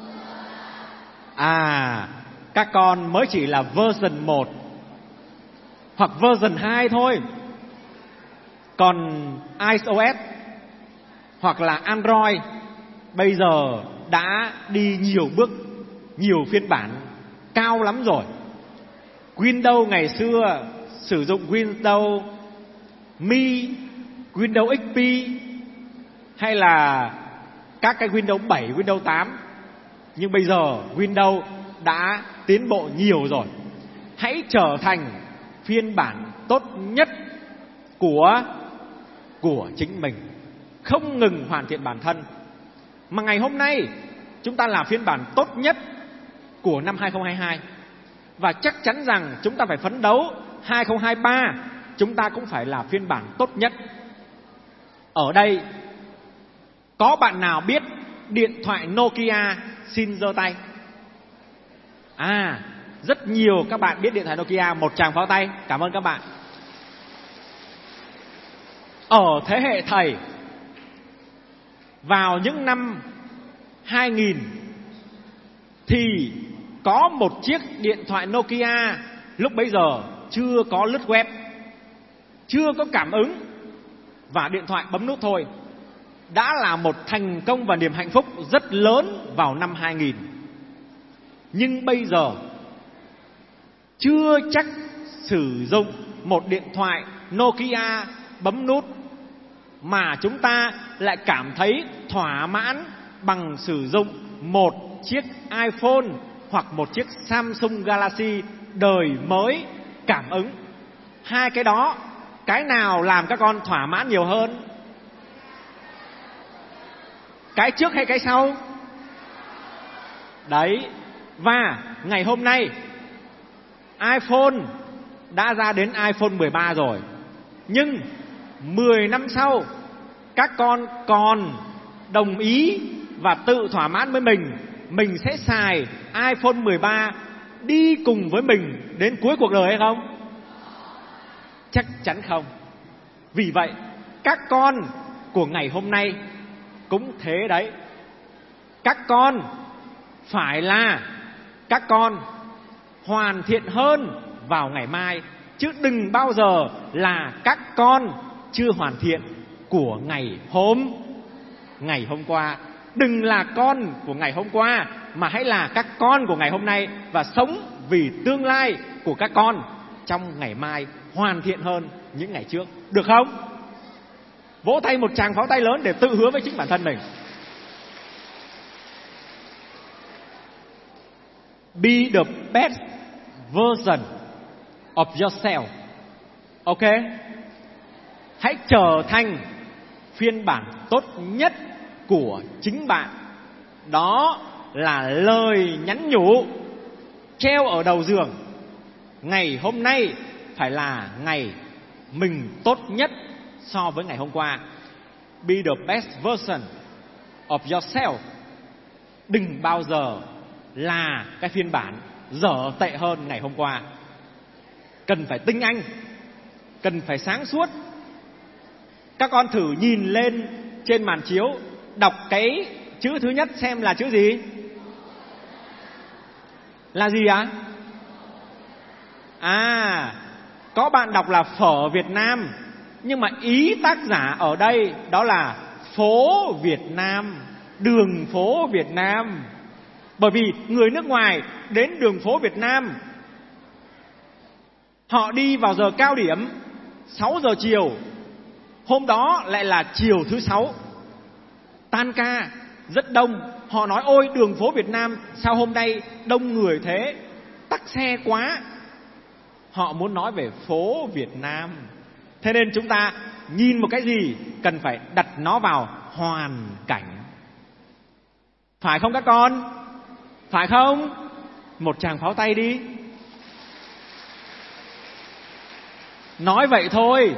À, các con mới chỉ là version một hoặc version hai thôi. Còn iOS hoặc là Android bây giờ đã đi nhiều bước, nhiều phiên bản cao lắm rồi. Windows ngày xưa sử dụng Windows Mi, Windows ích pê hay là các cái Windows bảy, Windows tám. Nhưng bây giờ Windows đã tiến bộ nhiều rồi. Hãy trở thành phiên bản tốt nhất của của chính mình, không ngừng hoàn thiện bản thân. Mà ngày hôm nay chúng ta là phiên bản tốt nhất của năm hai không hai hai. Và chắc chắn rằng chúng ta phải phấn đấu hai không hai ba chúng ta cũng phải là phiên bản tốt nhất. Ở đây có bạn nào biết điện thoại Nokia? Xin giơ tay. À, rất nhiều các bạn biết điện thoại Nokia. Một tràng pháo tay. Cảm ơn các bạn. Ở thế hệ thầy, vào những năm hai nghìn thì có một chiếc điện thoại Nokia. Lúc bấy giờ chưa có lướt web, chưa có cảm ứng, và điện thoại bấm nút thôi đã là một thành công và niềm hạnh phúc rất lớn vào năm hai nghìn. Nhưng bây giờ chưa chắc sử dụng một điện thoại Nokia bấm nút mà chúng ta lại cảm thấy thỏa mãn bằng sử dụng một chiếc iPhone hoặc một chiếc Samsung Galaxy đời mới cảm ứng. Hai cái đó, cái nào làm các con thỏa mãn nhiều hơn? Cái trước hay cái sau? Đấy. Và ngày hôm nay iPhone đã ra đến iPhone mười ba rồi. Nhưng mười năm sau các con còn đồng ý và tự thỏa mãn với mình, mình sẽ xài iPhone mười ba đi cùng với mình đến cuối cuộc đời hay không? Chắc chắn không. Vì vậy các con của ngày hôm nay cũng thế đấy. Các con phải là các con hoàn thiện hơn vào ngày mai, chứ đừng bao giờ là các con chưa hoàn thiện của ngày hôm ngày hôm qua. Đừng là con của ngày hôm qua, mà hãy là các con của ngày hôm nay và sống vì tương lai của các con trong ngày mai hoàn thiện hơn những ngày trước. Được không? Vỗ tay một tràng pháo tay lớn để tự hứa với chính bản thân mình. Be the best version of yourself. Ok? Hãy trở thành phiên bản tốt nhất của chính bạn. Đó là lời nhắn nhủ treo ở đầu giường. Ngày hôm nay phải là ngày mình tốt nhất so với ngày hôm qua. Be the best version of yourself. Đừng bao giờ là cái phiên bản dở tệ hơn ngày hôm qua. Cần phải tinh anh, cần phải sáng suốt. Các con thử nhìn lên trên màn chiếu, đọc cái chữ thứ nhất xem là chữ gì? Là gì ạ? À, có bạn đọc là phở Việt Nam, nhưng mà ý tác giả ở đây đó là phố Việt Nam, đường phố Việt Nam. Bởi vì người nước ngoài đến đường phố Việt Nam, họ đi vào giờ cao điểm sáu giờ chiều. Hôm đó lại là chiều thứ sáu, tan ca, rất đông. Họ nói ôi đường phố Việt Nam sao hôm nay đông người thế, tắc xe quá. Họ muốn nói về phố Việt Nam. Thế nên chúng ta nhìn một cái gì cần phải đặt nó vào hoàn cảnh. Phải không các con? Phải không? Một tràng pháo tay đi. Nói vậy thôi,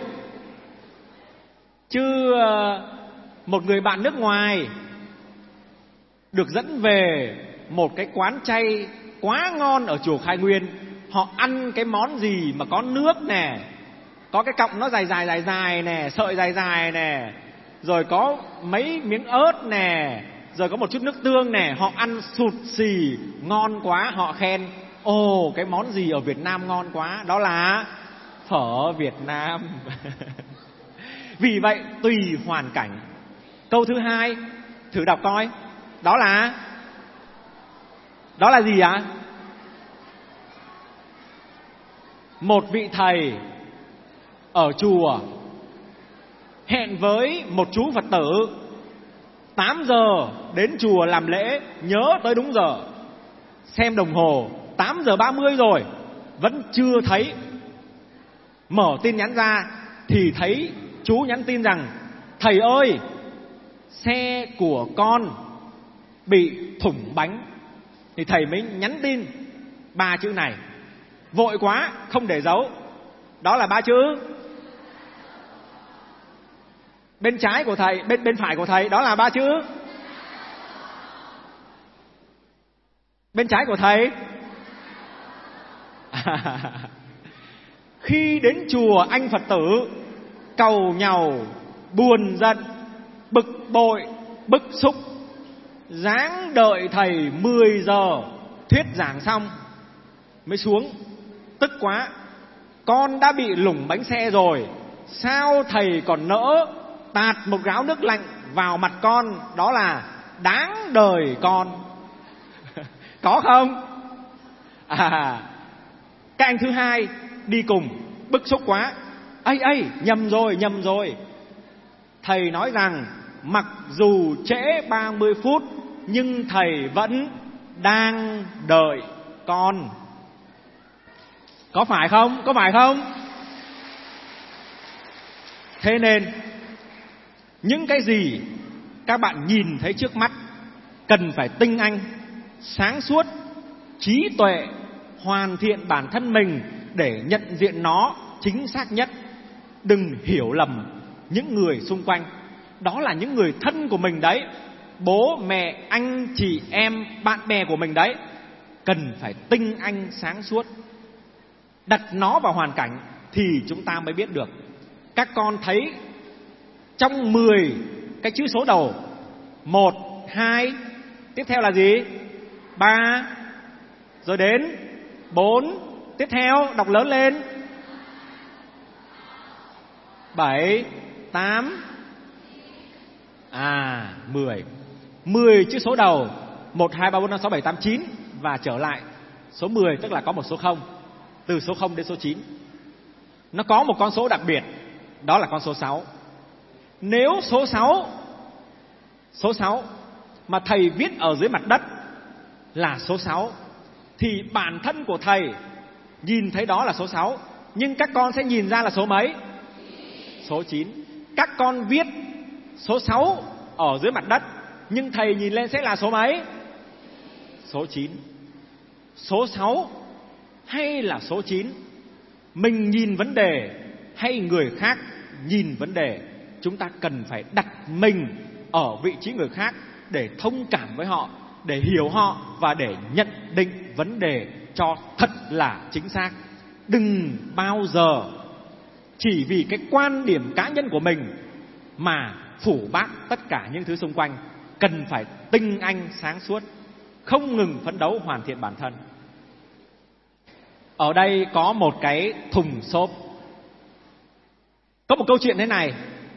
chứ một người bạn nước ngoài được dẫn về một cái quán chay quá ngon ở chùa Khai Nguyên. Họ ăn cái món gì mà có nước nè, có cái cọng nó dài dài dài dài nè, sợi dài dài nè, rồi có mấy miếng ớt nè, rồi có một chút nước tương nè. Họ ăn sụt xì, ngon quá, họ khen: ồ, cái món gì ở Việt Nam ngon quá? Đó là phở Việt Nam. Vì vậy tùy hoàn cảnh. Câu thứ hai, thử đọc coi. Đó là Đó là gì ạ? Một vị thầy ở chùa hẹn với một chú Phật tử tám giờ đến chùa làm lễ, nhớ tới đúng giờ. Xem đồng hồ tám giờ ba mươi rồi, vẫn chưa thấy. Mở tin nhắn ra thì thấy chú nhắn tin rằng: thầy ơi, xe của con bị thủng bánh. Thì thầy mới nhắn tin ba chữ này, vội quá không để dấu. Đó là ba chữ. Bên trái của thầy, bên bên phải của thầy, đó là ba chữ. Bên trái của thầy. Khi đến chùa, anh Phật tử cầu nhàu, buồn giận, bực bội, bức xúc, ráng đợi thầy mười giờ thuyết giảng xong mới xuống. Tức quá, con đã bị lủng bánh xe rồi, sao thầy còn nỡ tạt một gáo nước lạnh vào mặt con? Đó là đáng đời con. Có không? À, cái anh thứ hai đi cùng bức xúc quá: ây ây, nhầm rồi, nhầm rồi. Thầy nói rằng mặc dù trễ ba mươi phút nhưng thầy vẫn đang đợi con. Có phải không? Có phải không? Thế nên những cái gì các bạn nhìn thấy trước mắt cần phải tinh anh, sáng suốt, trí tuệ, hoàn thiện bản thân mình để nhận diện nó chính xác nhất. Đừng hiểu lầm những người xung quanh. Đó là những người thân của mình đấy, bố mẹ, anh chị em, bạn bè của mình đấy. Cần phải tinh anh, sáng suốt, đặt nó vào hoàn cảnh thì chúng ta mới biết được. Các con thấy trong mười cái chữ số đầu, một, hai, tiếp theo là gì? Ba, rồi đến bốn, tiếp theo đọc lớn lên, bảy, tám, à, mười. Mười chữ số đầu, một, hai, ba, bốn, năm, sáu, bảy, tám, chín và trở lại số mười, tức là có một số không. Từ số không đến số chín. Nó có một con số đặc biệt, đó là con số sáu. Nếu số sáu, số sáu mà thầy viết ở dưới mặt đất là số sáu, thì bản thân của thầy nhìn thấy đó là số sáu, nhưng các con sẽ nhìn ra là số mấy? Số chín. Các con viết số sáu ở dưới mặt đất, nhưng thầy nhìn lên sẽ là số mấy? Số chín. Số sáu hay là số chín? Mình nhìn vấn đề hay người khác nhìn vấn đề? Chúng ta cần phải đặt mình ở vị trí người khác để thông cảm với họ, để hiểu họ và để nhận định vấn đề cho thật là chính xác. Đừng bao giờ chỉ vì cái quan điểm cá nhân của mình mà phủ bác tất cả những thứ xung quanh. Cần phải tinh anh, sáng suốt, không ngừng phấn đấu hoàn thiện bản thân. Ở đây có một cái thùng xốp. Có một câu chuyện thế này.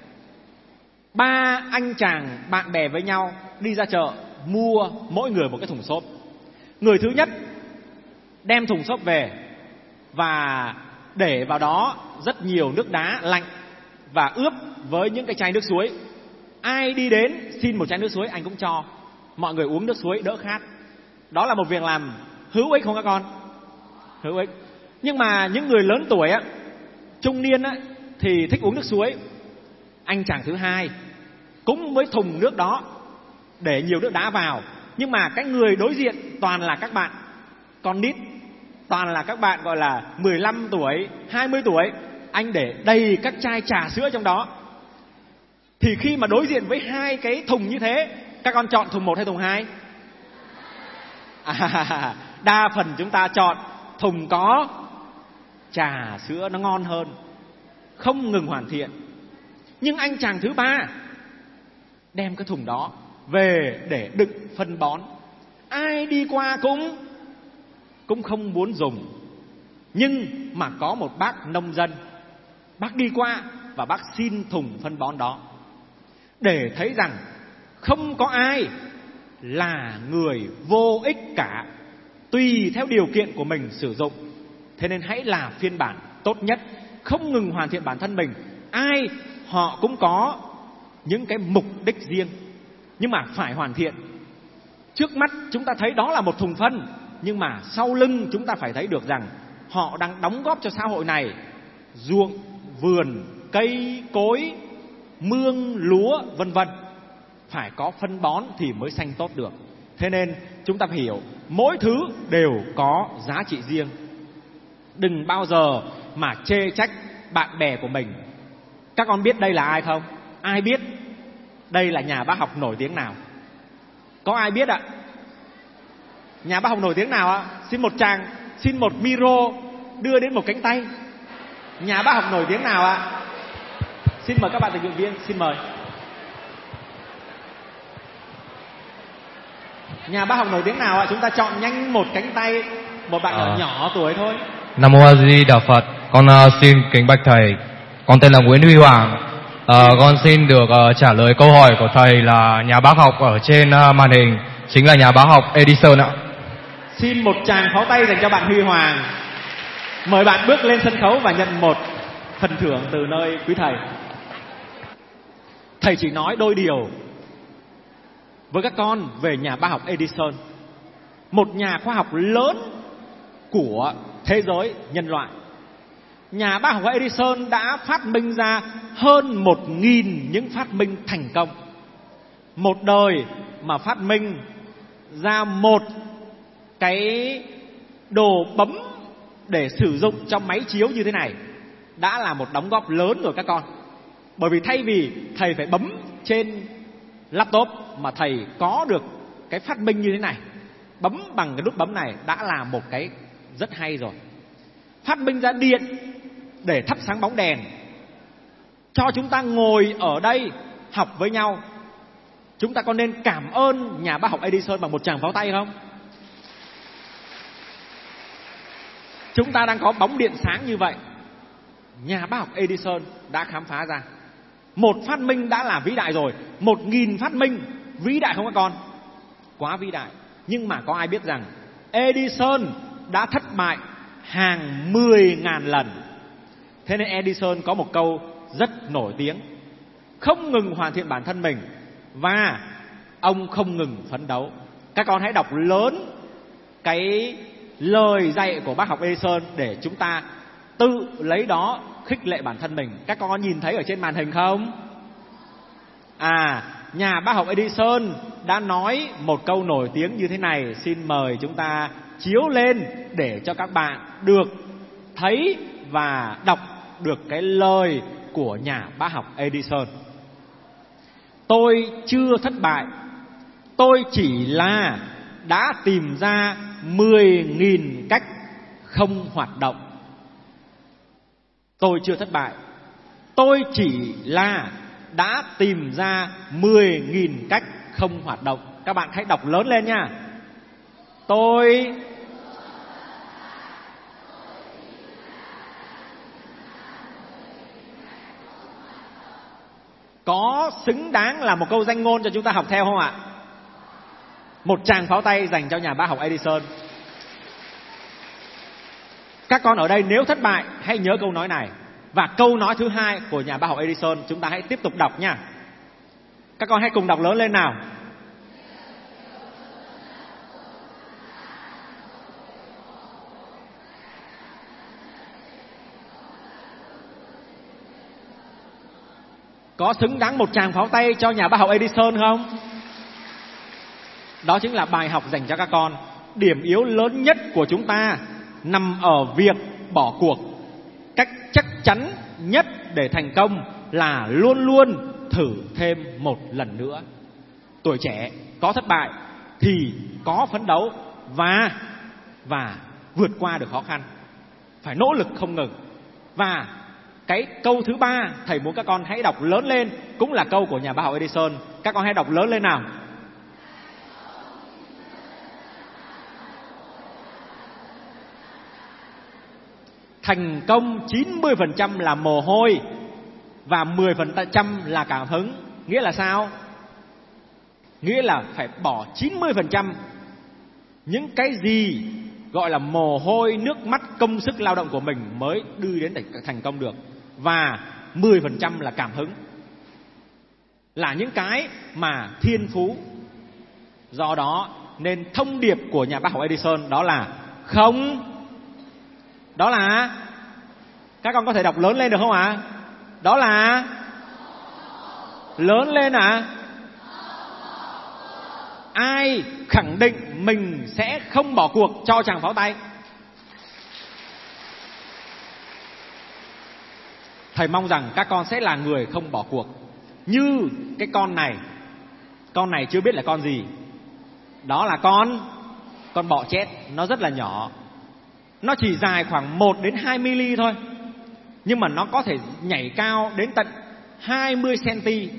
Ba anh chàng bạn bè với nhau đi ra chợ mua mỗi người một cái thùng xốp. Người thứ nhất đem thùng xốp về và để vào đó rất nhiều nước đá lạnh và ướp với những cái chai nước suối. Ai đi đến xin một chai nước suối anh cũng cho. Mọi người uống nước suối đỡ khát. Đó là một việc làm hữu ích không các con? Hữu ích. Nhưng mà những người lớn tuổi á, trung niên á, thì thích uống nước suối. Anh chàng thứ hai cũng với thùng nước đó để nhiều nước đá vào, nhưng mà cái người đối diện toàn là các bạn con nít, toàn là các bạn gọi là mười lăm tuổi, hai mươi tuổi. Anh để đầy các chai trà sữa trong đó. Thì khi mà đối diện với hai cái thùng như thế, các con chọn thùng một hay thùng hai? À, đa phần chúng ta chọn thùng có trà sữa, nó ngon hơn. Không ngừng hoàn thiện. Nhưng anh chàng thứ ba đem cái thùng đó về để đựng phân bón. Ai đi qua cũng cũng không muốn dùng. Nhưng mà có một bác nông dân, bác đi qua và bác xin thùng phân bón đó, để thấy rằng không có ai là người vô ích cả, tùy theo điều kiện của mình sử dụng. Thế nên hãy là phiên bản tốt nhất, không ngừng hoàn thiện bản thân mình. Ai họ cũng có những cái mục đích riêng, nhưng mà phải hoàn thiện. Trước mắt chúng ta thấy đó là một thùng phân, nhưng mà sau lưng chúng ta phải thấy được rằng họ đang đóng góp cho xã hội này. Ruộng, vườn, cây, cối, mương, lúa, vân vân, phải có phân bón thì mới xanh tốt được. Thế nên chúng ta phải hiểu mỗi thứ đều có giá trị riêng. Đừng bao giờ mà chê trách bạn bè của mình. Các con biết đây là ai không? Ai biết đây là nhà bác học nổi tiếng nào? Có ai biết ạ? Nhà bác học nổi tiếng nào ạ? Xin một tràng, xin một micro đưa đến một cánh tay. Nhà bác học nổi tiếng nào ạ? Xin mời các bạn tình nguyện viên, xin mời. Nhà bác học nổi tiếng nào ạ? Chúng ta chọn nhanh một cánh tay, một bạn à. nhỏ tuổi thôi. Nam Mô A Di Đà Phật. Con uh, xin kính bạch thầy. Con tên là Nguyễn Huy Hoàng. uh, Con xin được uh, trả lời câu hỏi của thầy là nhà bác học ở trên uh, màn hình chính là nhà bác học Edison ạ. Xin một tràng pháo tay dành cho bạn Huy Hoàng. Mời bạn bước lên sân khấu và nhận một phần thưởng từ nơi quý thầy. Thầy chỉ nói đôi điều với các con về nhà bác học Edison, một nhà khoa học lớn của thế giới nhân loại. Nhà bác học Edison đã phát minh ra hơn một nghìn những phát minh thành công. Một đời mà phát minh ra một cái đồ bấm để sử dụng trong máy chiếu như thế này đã là một đóng góp lớn rồi các con. Bởi vì thay vì thầy phải bấm trên laptop mà thầy có được cái phát minh như thế này, bấm bằng cái nút bấm này đã là một cái rất hay rồi. Phát minh ra điện để thắp sáng bóng đèn, cho chúng ta ngồi ở đây học với nhau. Chúng ta có nên cảm ơn nhà bác học Edison bằng một tràng pháo tay không? Chúng ta đang có bóng điện sáng như vậy, nhà bác học Edison đã khám phá ra. Một phát minh đã là vĩ đại rồi. Một nghìn phát minh vĩ đại không các con? Quá vĩ đại. Nhưng mà có ai biết rằng Edison đã thất bại hàng mười ngàn lần. Thế nên Edison có một câu rất nổi tiếng: không ngừng hoàn thiện bản thân mình và ông không ngừng phấn đấu. Các con hãy đọc lớn cái lời dạy của bác học Edison để chúng ta tự lấy đó khích lệ bản thân mình. Các con có nhìn thấy ở trên màn hình không? À, nhà bác học Edison đã nói một câu nổi tiếng như thế này. Xin mời chúng ta chiếu lên để cho các bạn được thấy và đọc được cái lời của nhà bác học Edison. Tôi chưa thất bại, tôi chỉ là đã tìm ra mười nghìn cách không hoạt động. Tôi chưa thất bại, tôi chỉ là đã tìm ra mười nghìn cách không hoạt động. Các bạn hãy đọc lớn lên nha. Tôi có xứng đáng là một câu danh ngôn cho chúng ta học theo không ạ? Một tràng pháo tay dành cho nhà bác học Edison. Các con ở đây nếu thất bại hãy nhớ câu nói này. Và câu nói thứ hai của nhà bác học Edison chúng ta hãy tiếp tục đọc nha. Các con hãy cùng đọc lớn lên nào. Có xứng đáng một tràng pháo tay cho nhà bác học Edison không? Đó chính là bài học dành cho các con. Điểm yếu lớn nhất của chúng ta nằm ở việc bỏ cuộc. Cách chắc chắn nhất để thành công là luôn luôn thử thêm một lần nữa. Tuổi trẻ có thất bại thì có phấn đấu và và vượt qua được khó khăn. Phải nỗ lực không ngừng. Và Cái câu thứ ba thầy muốn các con hãy đọc lớn lên, cũng là câu của nhà bác học Edison. Các con hãy đọc lớn lên nào. Thành công chín mươi phần trăm là mồ hôi và mười phần trăm là cảm hứng. Nghĩa là sao? Nghĩa là phải bỏ chín mươi phần trăm những cái gì gọi là mồ hôi, nước mắt, công sức lao động của mình mới đưa đến thành công được. Và mười phần trăm là cảm hứng, là những cái mà thiên phú. Do đó nên thông điệp của nhà bác học Edison đó là không. Đó là, các con có thể đọc lớn lên được không ạ? À? Đó là lớn lên ạ. À? Ai khẳng định mình sẽ không bỏ cuộc cho chàng pháo tay? Thầy mong rằng các con sẽ là người không bỏ cuộc. Như cái con này. Con này chưa biết là con gì. Đó là con Con bọ chét. Nó rất là nhỏ. Nó chỉ dài khoảng một đến hai mi-li thôi. Nhưng mà nó có thể nhảy cao đến tận hai mươi xăng-ti-mét.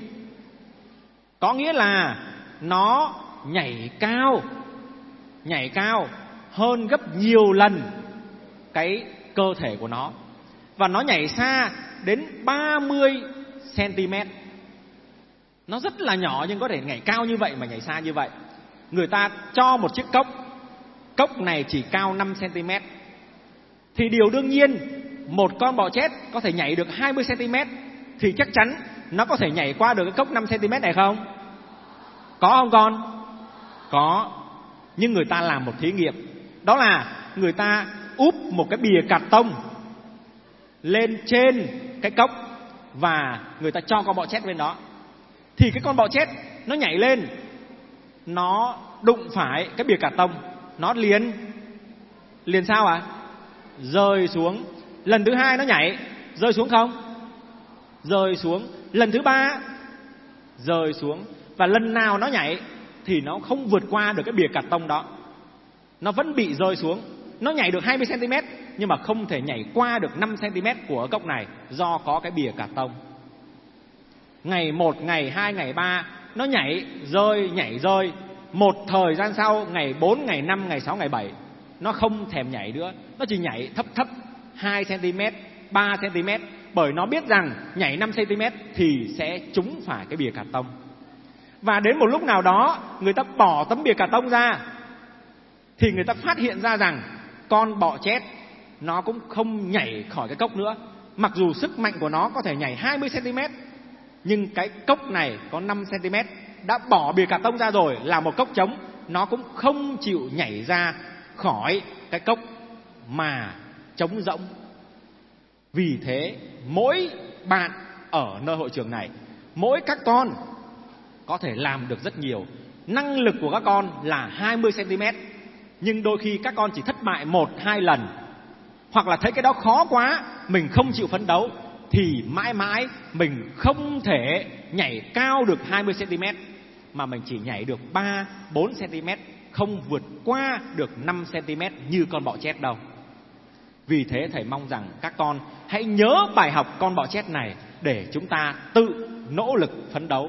Có nghĩa là nó nhảy cao Nhảy cao hơn gấp nhiều lần cái cơ thể của nó. Và nó nhảy xa đến ba mươi xăng-ti-mét. Nó rất là nhỏ nhưng có thể nhảy cao như vậy mà nhảy xa như vậy. Người ta cho một chiếc cốc. Cốc này chỉ cao năm xăng-ti-mét. Thì điều đương nhiên, một con bọ chét có thể nhảy được hai mươi xăng-ti-mét thì chắc chắn nó có thể nhảy qua được cái cốc năm xăng-ti-mét này không? Có không con? Có. Nhưng người ta làm một thí nghiệm. Đó là người ta úp một cái bìa cạc tông lên trên cái cốc và người ta cho con bọ chét lên đó. Thì cái con bọ chét nó nhảy lên, nó đụng phải cái bìa cạc tông, nó liền liền sao ạ? À? Rơi xuống. Lần thứ hai nó nhảy, rơi xuống không? Rơi xuống. Lần thứ ba rơi xuống. Và lần nào nó nhảy thì nó không vượt qua được cái bìa cạc tông đó. Nó vẫn bị rơi xuống. Nó nhảy được hai mươi xăng-ti-mét nhưng mà không thể nhảy qua được năm xăng-ti-mét của cốc này do có cái bìa cạc tông. Ngày một, ngày hai, ngày ba nó nhảy rơi, nhảy rơi. Một thời gian sau, ngày bốn, ngày năm, ngày sáu, ngày bảy nó không thèm nhảy nữa. Nó chỉ nhảy thấp thấp hai xăng-ti-mét, ba xăng-ti-mét. Bởi nó biết rằng nhảy năm xăng-ti-mét thì sẽ trúng phải cái bìa cạc tông. Và đến một lúc nào đó người ta bỏ tấm bìa cạc tông ra thì người ta phát hiện ra rằng con bọ chét nó cũng không nhảy khỏi cái cốc nữa. Mặc dù sức mạnh của nó có thể nhảy hai mươi xăng-ti-mét, nhưng cái cốc này có năm xăng-ti-mét, đã bỏ bìa cạc tông ra rồi, là một cốc trống, nó cũng không chịu nhảy ra khỏi cái cốc mà trống rỗng. Vì thế mỗi bạn ở nơi hội trường này, mỗi các con có thể làm được rất nhiều. Năng lực của các con là hai mươi xăng-ti-mét, nhưng đôi khi các con chỉ thất bại một, hai lần, hoặc là thấy cái đó khó quá, mình không chịu phấn đấu, thì mãi mãi mình không thể nhảy cao được hai mươi xăng-ti-mét, mà mình chỉ nhảy được ba, bốn xăng-ti-mét, không vượt qua được năm xăng-ti-mét như con bọ chét đâu. Vì thế thầy mong rằng các con hãy nhớ bài học con bọ chét này để chúng ta tự nỗ lực phấn đấu.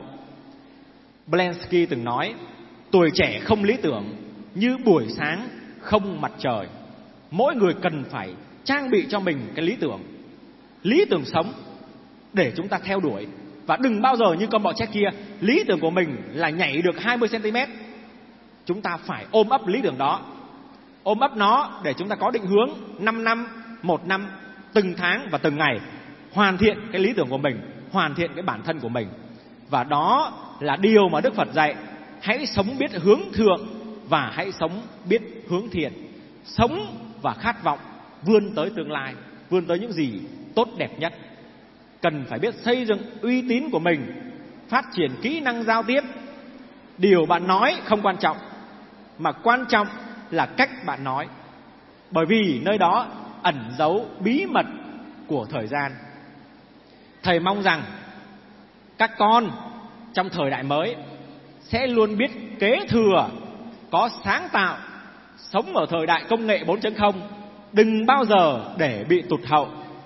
Blensky từng nói, tuổi trẻ không lý tưởng như buổi sáng không mặt trời. Mỗi người cần phải trang bị cho mình cái lý tưởng, lý tưởng sống để chúng ta theo đuổi. Và đừng bao giờ như con bọ chét kia, lý tưởng của mình là nhảy được hai mươi xăng-ti-mét. Chúng ta phải ôm ấp lý tưởng đó, ôm ấp nó để chúng ta có định hướng năm năm, một năm, từng tháng và từng ngày, hoàn thiện cái lý tưởng của mình, hoàn thiện cái bản thân của mình. Và đó là điều mà Đức Phật dạy. Hãy sống biết hướng thượng và hãy sống biết hướng thiện. Sống và khát vọng vươn tới tương lai, vươn tới những gì tốt đẹp nhất. Cần phải biết xây dựng uy tín của mình, phát triển kỹ năng giao tiếp. Điều bạn nói không quan trọng, mà quan trọng là cách bạn nói. Bởi vì nơi đó ẩn giấu bí mật của thời gian. Thầy mong rằng các con trong thời đại mới sẽ luôn biết kế thừa, có sáng tạo, sống ở thời đại công nghệ bốn chấm không. Đừng bao giờ để bị tụt hậu.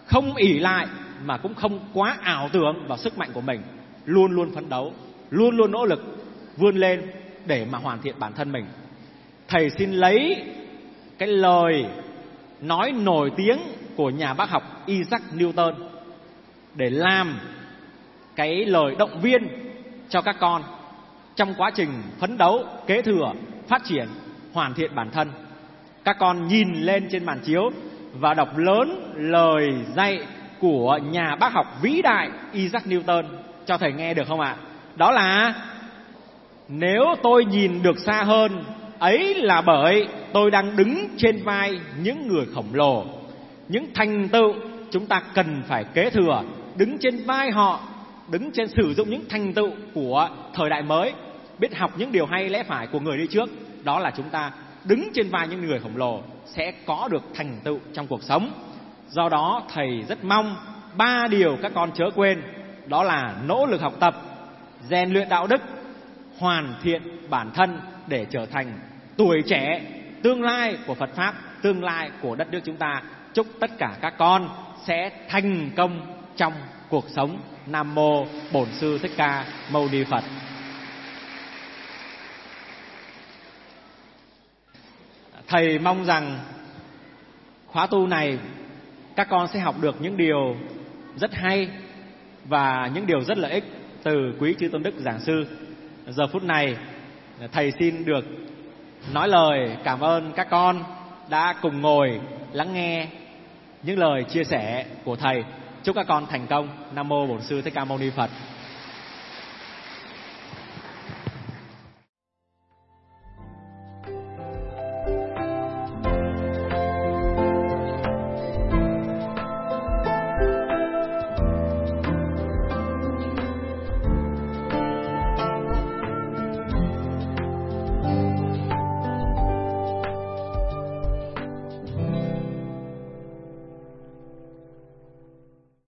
không ỷ lại mà cũng không quá ảo tưởng vào sức mạnh của mình, luôn luôn phấn đấu, luôn luôn nỗ lực vươn lên để mà hoàn thiện bản thân mình. Thầy xin lấy cái lời nói nổi tiếng của nhà bác học Isaac Newton để làm cái lời động viên cho các con trong quá trình phấn đấu, kế thừa, phát triển, hoàn thiện bản thân. Các con nhìn lên trên màn chiếu và đọc lớn lời dạy của nhà bác học vĩ đại Isaac Newton cho thầy nghe được không ạ? Đó là: nếu tôi nhìn được xa hơn, ấy là bởi tôi đang đứng trên vai những người khổng lồ. Những thành tựu chúng ta cần phải kế thừa, đứng trên vai họ, đứng trên sử dụng những thành tựu của thời đại mới, biết học những điều hay lẽ phải của người đi trước. Đó là chúng ta đứng trên vai những người khổng lồ sẽ có được thành tựu trong cuộc sống. Do đó thầy rất mong ba điều các con chớ quên, đó là nỗ lực học tập, rèn luyện đạo đức, hoàn thiện bản thân để trở thành tuổi trẻ tương lai của Phật Pháp, tương lai của đất nước chúng ta. Chúc tất cả các con sẽ thành công trong cuộc sống. Nam mô Bổn Sư Thích Ca Mâu Ni Phật. Thầy mong rằng khóa tu này các con sẽ học được những điều rất hay và những điều rất lợi ích từ quý chư tôn đức giảng sư. Giờ phút này thầy xin được nói lời cảm ơn các con đã cùng ngồi lắng nghe những lời chia sẻ của thầy. Chúc các con thành công. Nam mô Bổn Sư Thích Ca Mâu Ni Phật.